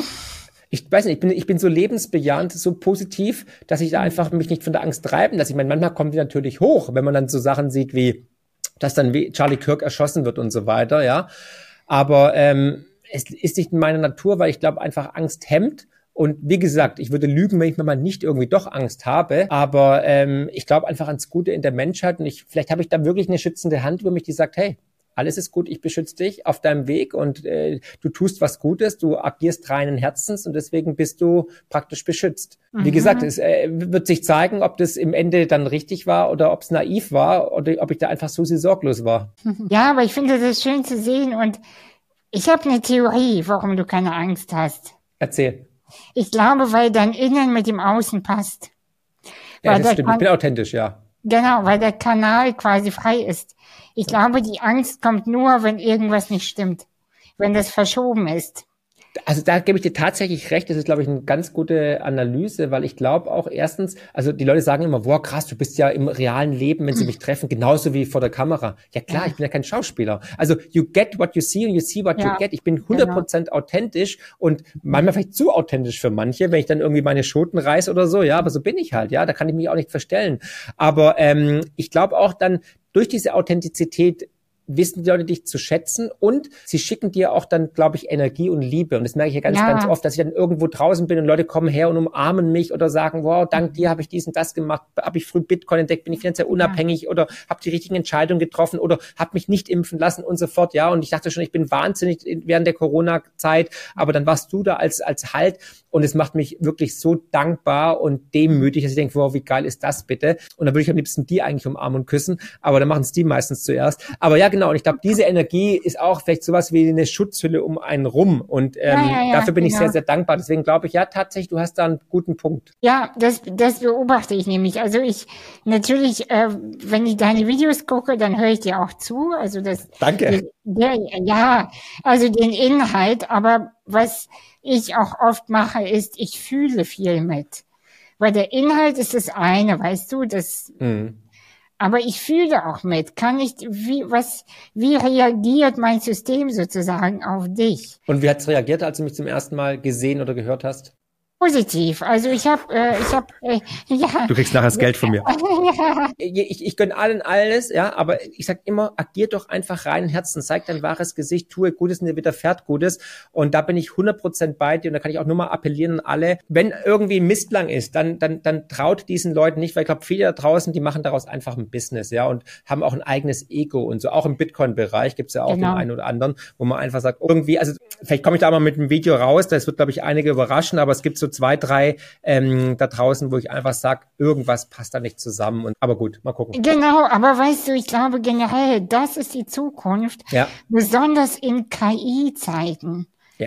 Ich weiß nicht, ich bin, ich bin so lebensbejahend, so positiv, dass ich da einfach mich nicht von der Angst treiben lasse. Ich meine, manchmal kommt die natürlich hoch, wenn man dann so Sachen sieht wie, dass dann wie Charlie Kirk erschossen wird und so weiter, ja. Aber ähm, es ist nicht in meiner Natur, weil ich glaube, einfach Angst hemmt. Und wie gesagt, ich würde lügen, wenn ich mir mal nicht irgendwie doch Angst habe. Aber ähm, ich glaube einfach ans Gute in der Menschheit. Und ich, vielleicht habe ich da wirklich eine schützende Hand über mich, die sagt, hey, alles ist gut, ich beschütze dich auf deinem Weg und äh, du tust was Gutes, du agierst reinen Herzens und deswegen bist du praktisch beschützt. Mhm. Wie gesagt, es äh, wird sich zeigen, ob das im Ende dann richtig war oder ob es naiv war oder ob ich da einfach so sorglos war. Ja, aber ich finde das schön zu sehen und ich habe eine Theorie, warum du keine Angst hast. Erzähl. Ich glaube, weil dein Innen mit dem Außen passt. Ja, weil das stimmt, ich bin authentisch, ja. Genau, weil der Kanal quasi frei ist. Ich glaube, die Angst kommt nur, wenn irgendwas nicht stimmt, wenn das verschoben ist. Also da gebe ich dir tatsächlich recht, das ist, glaube ich, eine ganz gute Analyse, weil ich glaube auch erstens, also die Leute sagen immer, wow, krass, du bist ja im realen Leben, wenn sie mich treffen, genauso wie vor der Kamera. Ja klar, ich bin ja kein Schauspieler. Also you get what you see and you see what ja, you get. Ich bin hundert Prozent genau. authentisch und manchmal vielleicht zu authentisch für manche, wenn ich dann irgendwie meine Schoten reiße oder so, ja, aber so bin ich halt, ja, da kann ich mich auch nicht verstellen. Aber ähm, ich glaube auch dann, durch diese Authentizität wissen die Leute dich zu schätzen und sie schicken dir auch dann, glaube ich, Energie und Liebe. Und das merke ich ja ganz, ja. ganz oft, dass ich dann irgendwo draußen bin und Leute kommen her und umarmen mich oder sagen, wow, dank dir habe ich dies und das gemacht, habe ich früh Bitcoin entdeckt, bin ich finanziell unabhängig ja. oder habe die richtigen Entscheidungen getroffen oder habe mich nicht impfen lassen und so fort. Ja, und ich dachte schon, ich bin wahnsinnig während der Corona-Zeit, aber dann warst du da als als Halt und es macht mich wirklich so dankbar und demütig, dass ich denke, wow, wie geil ist das bitte? Und dann würde ich am liebsten die eigentlich umarmen und küssen, aber dann machen es die meistens zuerst. Aber ja, genau. Und ich glaube, diese Energie ist auch vielleicht sowas wie eine Schutzhülle um einen rum. Und ähm, ja, ja, ja, dafür bin genau. ich sehr, sehr dankbar. Deswegen glaube ich, ja, tatsächlich, du hast da einen guten Punkt. Ja, das, das beobachte ich nämlich. Also ich, natürlich, äh, wenn ich deine Videos gucke, dann höre ich dir auch zu. Also das. Danke. Der, ja, also den Inhalt. Aber was ich auch oft mache, ist, ich fühle viel mit. Weil der Inhalt ist das eine, weißt du, das. Mhm. Aber ich fühle auch mit. Kann ich, wie, was, wie reagiert mein System sozusagen auf dich? Und wie hat's reagiert, als du mich zum ersten Mal gesehen oder gehört hast? Positiv. Also ich habe, äh, ich habe, äh, ja. Du kriegst nachher das Geld von mir. Ja. Ich, ich gönne allen alles, ja, aber ich sag immer, agier doch einfach rein Herzen, zeig dein wahres Gesicht, tue Gutes und dir widerfährt Gutes. Und da bin ich hundert Prozent bei dir und da kann ich auch nur mal appellieren an alle. Wenn irgendwie Mistlang ist, dann, dann, dann traut diesen Leuten nicht, weil ich glaube, viele da draußen, die machen daraus einfach ein Business, ja, und haben auch ein eigenes Ego und so. Auch im Bitcoin-Bereich gibt's ja auch genau. den einen oder anderen, wo man einfach sagt, irgendwie, also vielleicht komme ich da mal mit einem Video raus, das wird, glaube ich, einige überraschen, aber es gibt so zwei, drei ähm, da draußen, wo ich einfach sage, irgendwas passt da nicht zusammen. Und, aber gut, mal gucken. Genau, aber weißt du, ich glaube generell, das ist die Zukunft, ja. besonders in K I-Zeiten. Ja.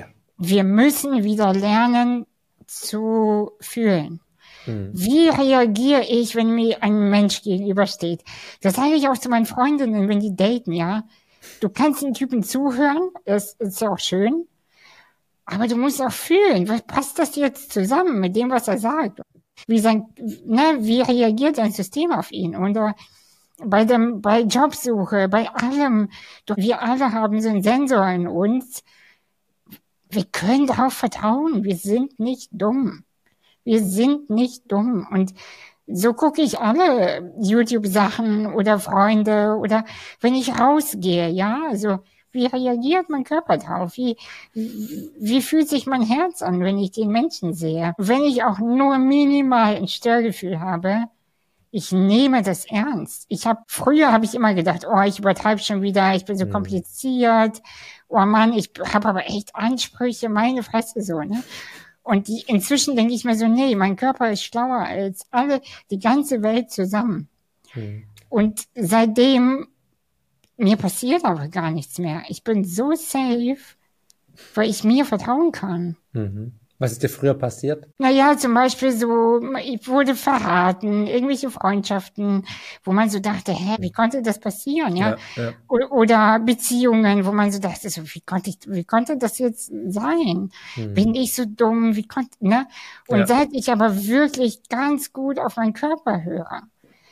wir müssen wieder lernen zu fühlen. Hm. Wie reagiere ich, wenn mir ein Mensch gegenübersteht? Das sage ich auch zu meinen Freundinnen, wenn die daten, ja. Du kannst den Typen zuhören, das ist auch schön, aber du musst auch fühlen, was passt das jetzt zusammen mit dem, was er sagt? Wie sein, ne, wie reagiert sein System auf ihn? Oder bei dem, bei Jobsuche, bei allem. Doch wir alle haben so einen Sensor in uns. Wir können darauf vertrauen. Wir sind nicht dumm. Wir sind nicht dumm. Und so gucke ich alle YouTube-Sachen oder Freunde oder wenn ich rausgehe, ja, also wie reagiert mein Körper drauf? Wie, wie fühlt sich mein Herz an, wenn ich den Menschen sehe? Wenn ich auch nur minimal ein Störgefühl habe, ich nehme das ernst. Ich habe früher habe ich immer gedacht, oh, ich übertreibe schon wieder, ich bin so kompliziert. Oh Mann, ich habe aber echt Ansprüche, meine Fresse so, ne? Und die, inzwischen denke ich mir so, nee, mein Körper ist schlauer als alle, die ganze Welt zusammen. Mhm. Und seitdem, mir passiert aber gar nichts mehr. Ich bin so safe, weil ich mir vertrauen kann. Mhm. Was ist dir früher passiert? Naja, zum Beispiel so, ich wurde verraten, irgendwelche Freundschaften, wo man so dachte, hä, wie konnte das passieren, ja? ja, ja. Oder, oder Beziehungen, wo man so dachte, so, wie konnte ich, wie konnte das jetzt sein? Hm. Bin ich so dumm, wie konnte, ne? Und ja. seit ich aber wirklich ganz gut auf meinen Körper höre.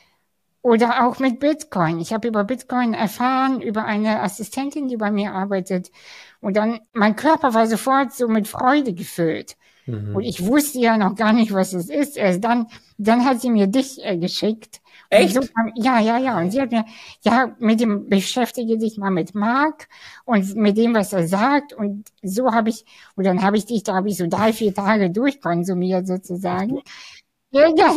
Oder auch mit Bitcoin. Ich habe über Bitcoin erfahren, über eine Assistentin, die bei mir arbeitet. Und dann, mein Körper war sofort so mit Freude gefüllt. Mhm. Und ich wusste ja noch gar nicht, was es ist. Erst dann, dann hat sie mir dich äh, geschickt. Echt? So, ja, ja, ja. Und sie hat mir, ja, mit dem, beschäftige dich mal mit Mark und mit dem, was er sagt. Und so habe ich, und dann habe ich dich, da habe ich so drei, vier Tage durchkonsumiert sozusagen. Ja, ja.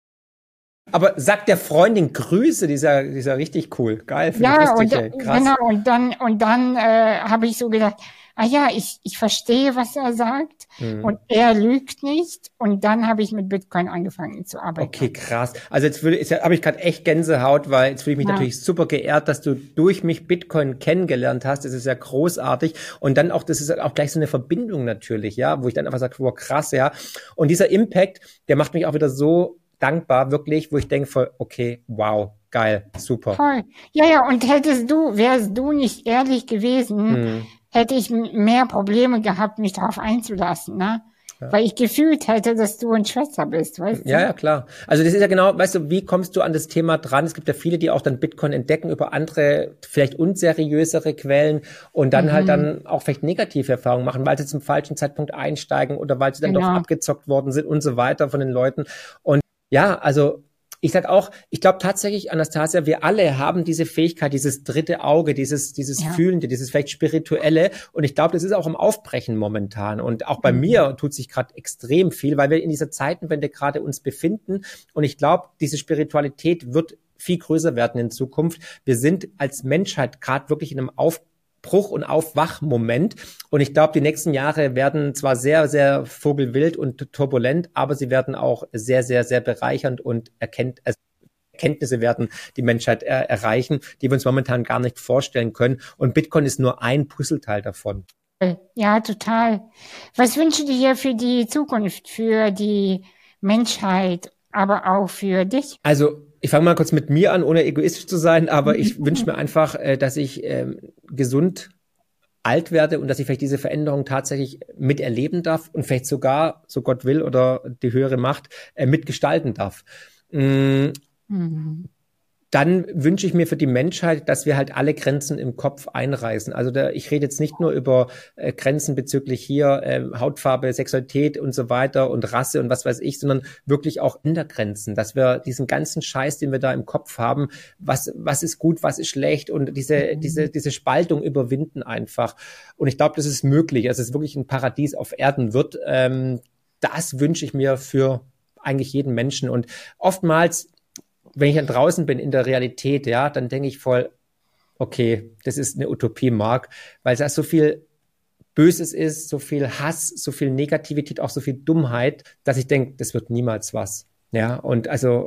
Aber sagt der Freundin Grüße, dieser, dieser richtig cool, geil. Ja, und, krass. Genau, und dann, und dann äh, habe ich so gedacht, ah ja, ich, ich verstehe, was er sagt mhm. und er lügt nicht. Und dann habe ich mit Bitcoin angefangen zu arbeiten. Okay, krass. Also jetzt würde, jetzt habe ich gerade echt Gänsehaut, weil jetzt fühle ich mich ja. natürlich super geehrt, dass du durch mich Bitcoin kennengelernt hast. Das ist ja großartig. Und dann auch, das ist auch gleich so eine Verbindung natürlich, ja, wo ich dann einfach sage, wow, krass, ja. Und dieser Impact, der macht mich auch wieder so dankbar, wirklich, wo ich denke voll, okay, wow, geil, super. Voll. Ja, ja, und hättest du, wärst du nicht ehrlich gewesen, hm. hätte ich mehr Probleme gehabt, mich darauf einzulassen, ne? Ja. Weil ich gefühlt hätte, dass du ein Schwester bist, weißt du? Ja, ja, klar. Also das ist ja genau, weißt du, wie kommst du an das Thema dran? Es gibt ja viele, die auch dann Bitcoin entdecken über andere, vielleicht unseriösere Quellen und dann mhm. halt dann auch vielleicht negative Erfahrungen machen, weil sie zum falschen Zeitpunkt einsteigen oder weil sie dann genau. doch abgezockt worden sind und so weiter von den Leuten. Und ja, also ich sag auch, ich glaube tatsächlich, Anastasia, wir alle haben diese Fähigkeit, dieses dritte Auge, dieses dieses ja. Fühlende, dieses vielleicht Spirituelle. Und ich glaube, das ist auch im Aufbrechen momentan. Und auch bei mhm. mir tut sich gerade extrem viel, weil wir in dieser Zeitenwende gerade uns befinden. Und ich glaube, diese Spiritualität wird viel größer werden in Zukunft. Wir sind als Menschheit gerade wirklich in einem Aufbruch Bruch- und Aufwachmoment. Und ich glaube, die nächsten Jahre werden zwar sehr, sehr vogelwild und turbulent, aber sie werden auch sehr, sehr, sehr bereichernd und erkennt, also Erkenntnisse werden die Menschheit er, erreichen, die wir uns momentan gar nicht vorstellen können. Und Bitcoin ist nur ein Puzzleteil davon. Ja, total. Was wünschst du dir für die Zukunft, für die Menschheit, aber auch für dich? Also ich fange mal kurz mit mir an, ohne egoistisch zu sein, aber ich wünsche mir einfach, dass ich ähm, gesund alt werde und dass ich vielleicht diese Veränderung tatsächlich miterleben darf und vielleicht sogar, so Gott will oder die höhere Macht, äh, mitgestalten darf. Mm. Mhm. Dann wünsche ich mir für die Menschheit, dass wir halt alle Grenzen im Kopf einreißen. Also da, ich rede jetzt nicht nur über äh, Grenzen bezüglich hier äh, Hautfarbe, Sexualität und so weiter und Rasse und was weiß ich, sondern wirklich auch Intergrenzen, dass wir diesen ganzen Scheiß, den wir da im Kopf haben, was was ist gut, was ist schlecht und diese diese diese Spaltung überwinden einfach. Und ich glaube, das ist möglich. Also es ist wirklich ein Paradies auf Erden wird. Ähm, das wünsche ich mir für eigentlich jeden Menschen. Und oftmals, wenn ich dann draußen bin in der Realität, ja, dann denke ich voll, okay, das ist eine Utopie, Mark, weil da so viel Böses ist, so viel Hass, so viel Negativität, auch so viel Dummheit, dass ich denke, das wird niemals was. Ja, und also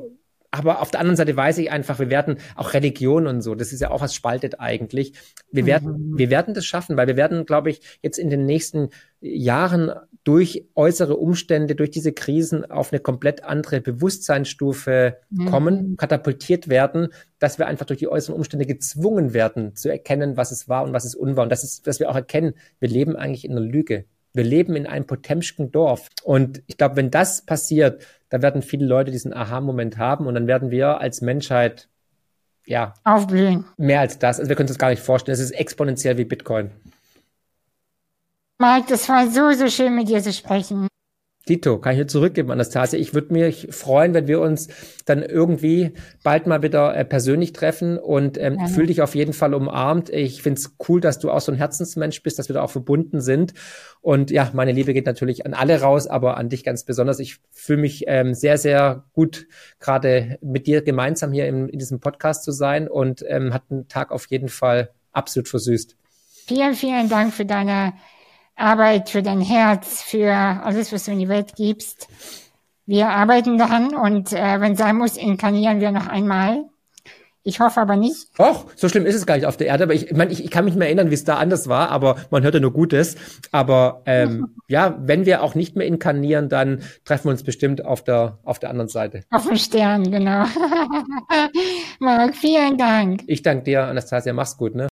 Aber auf der anderen Seite weiß ich einfach, wir werden auch Religion und so, das ist ja auch was spaltet eigentlich. Wir werden, mhm. wir werden das schaffen, weil wir werden, glaube ich, jetzt in den nächsten Jahren durch äußere Umstände, durch diese Krisen auf eine komplett andere Bewusstseinsstufe mhm. kommen, katapultiert werden, dass wir einfach durch die äußeren Umstände gezwungen werden, zu erkennen, was es war und was es unwahr. Und das ist, dass wir auch erkennen, wir leben eigentlich in einer Lüge. Wir leben in einem Potemkischen Dorf. Und ich glaube, wenn das passiert, da werden viele Leute diesen Aha-Moment haben und dann werden wir als Menschheit, ja, aufblühen. Mehr als das. Also wir können uns das gar nicht vorstellen. Es ist exponentiell wie Bitcoin. Marc, das war so, so schön mit dir zu sprechen. Dito, kann ich dir zurückgeben, Anastasia. Ich würde mich freuen, wenn wir uns dann irgendwie bald mal wieder äh, persönlich treffen und ähm, ja. fühl dich auf jeden Fall umarmt. Ich find's cool, dass du auch so ein Herzensmensch bist, dass wir da auch verbunden sind. Und ja, meine Liebe geht natürlich an alle raus, aber an dich ganz besonders. Ich fühle mich ähm, sehr, sehr gut, gerade mit dir gemeinsam hier im, in diesem Podcast zu sein und ähm, hat einen Tag auf jeden Fall absolut versüßt. Vielen, vielen Dank für deine Arbeit, für dein Herz, für alles, was du in die Welt gibst. Wir arbeiten daran und äh, wenn sein muss, inkarnieren wir noch einmal. Ich hoffe aber nicht. Och, so schlimm ist es gar nicht auf der Erde. Aber ich, ich meine, ich, ich kann mich nicht mehr erinnern, wie es da anders war, aber man hört ja nur Gutes. Aber ähm, ja, wenn wir auch nicht mehr inkarnieren, dann treffen wir uns bestimmt auf der auf der anderen Seite. Auf dem Stern, genau. Marc, vielen Dank. Ich danke dir, Anastasia. Mach's gut, ne?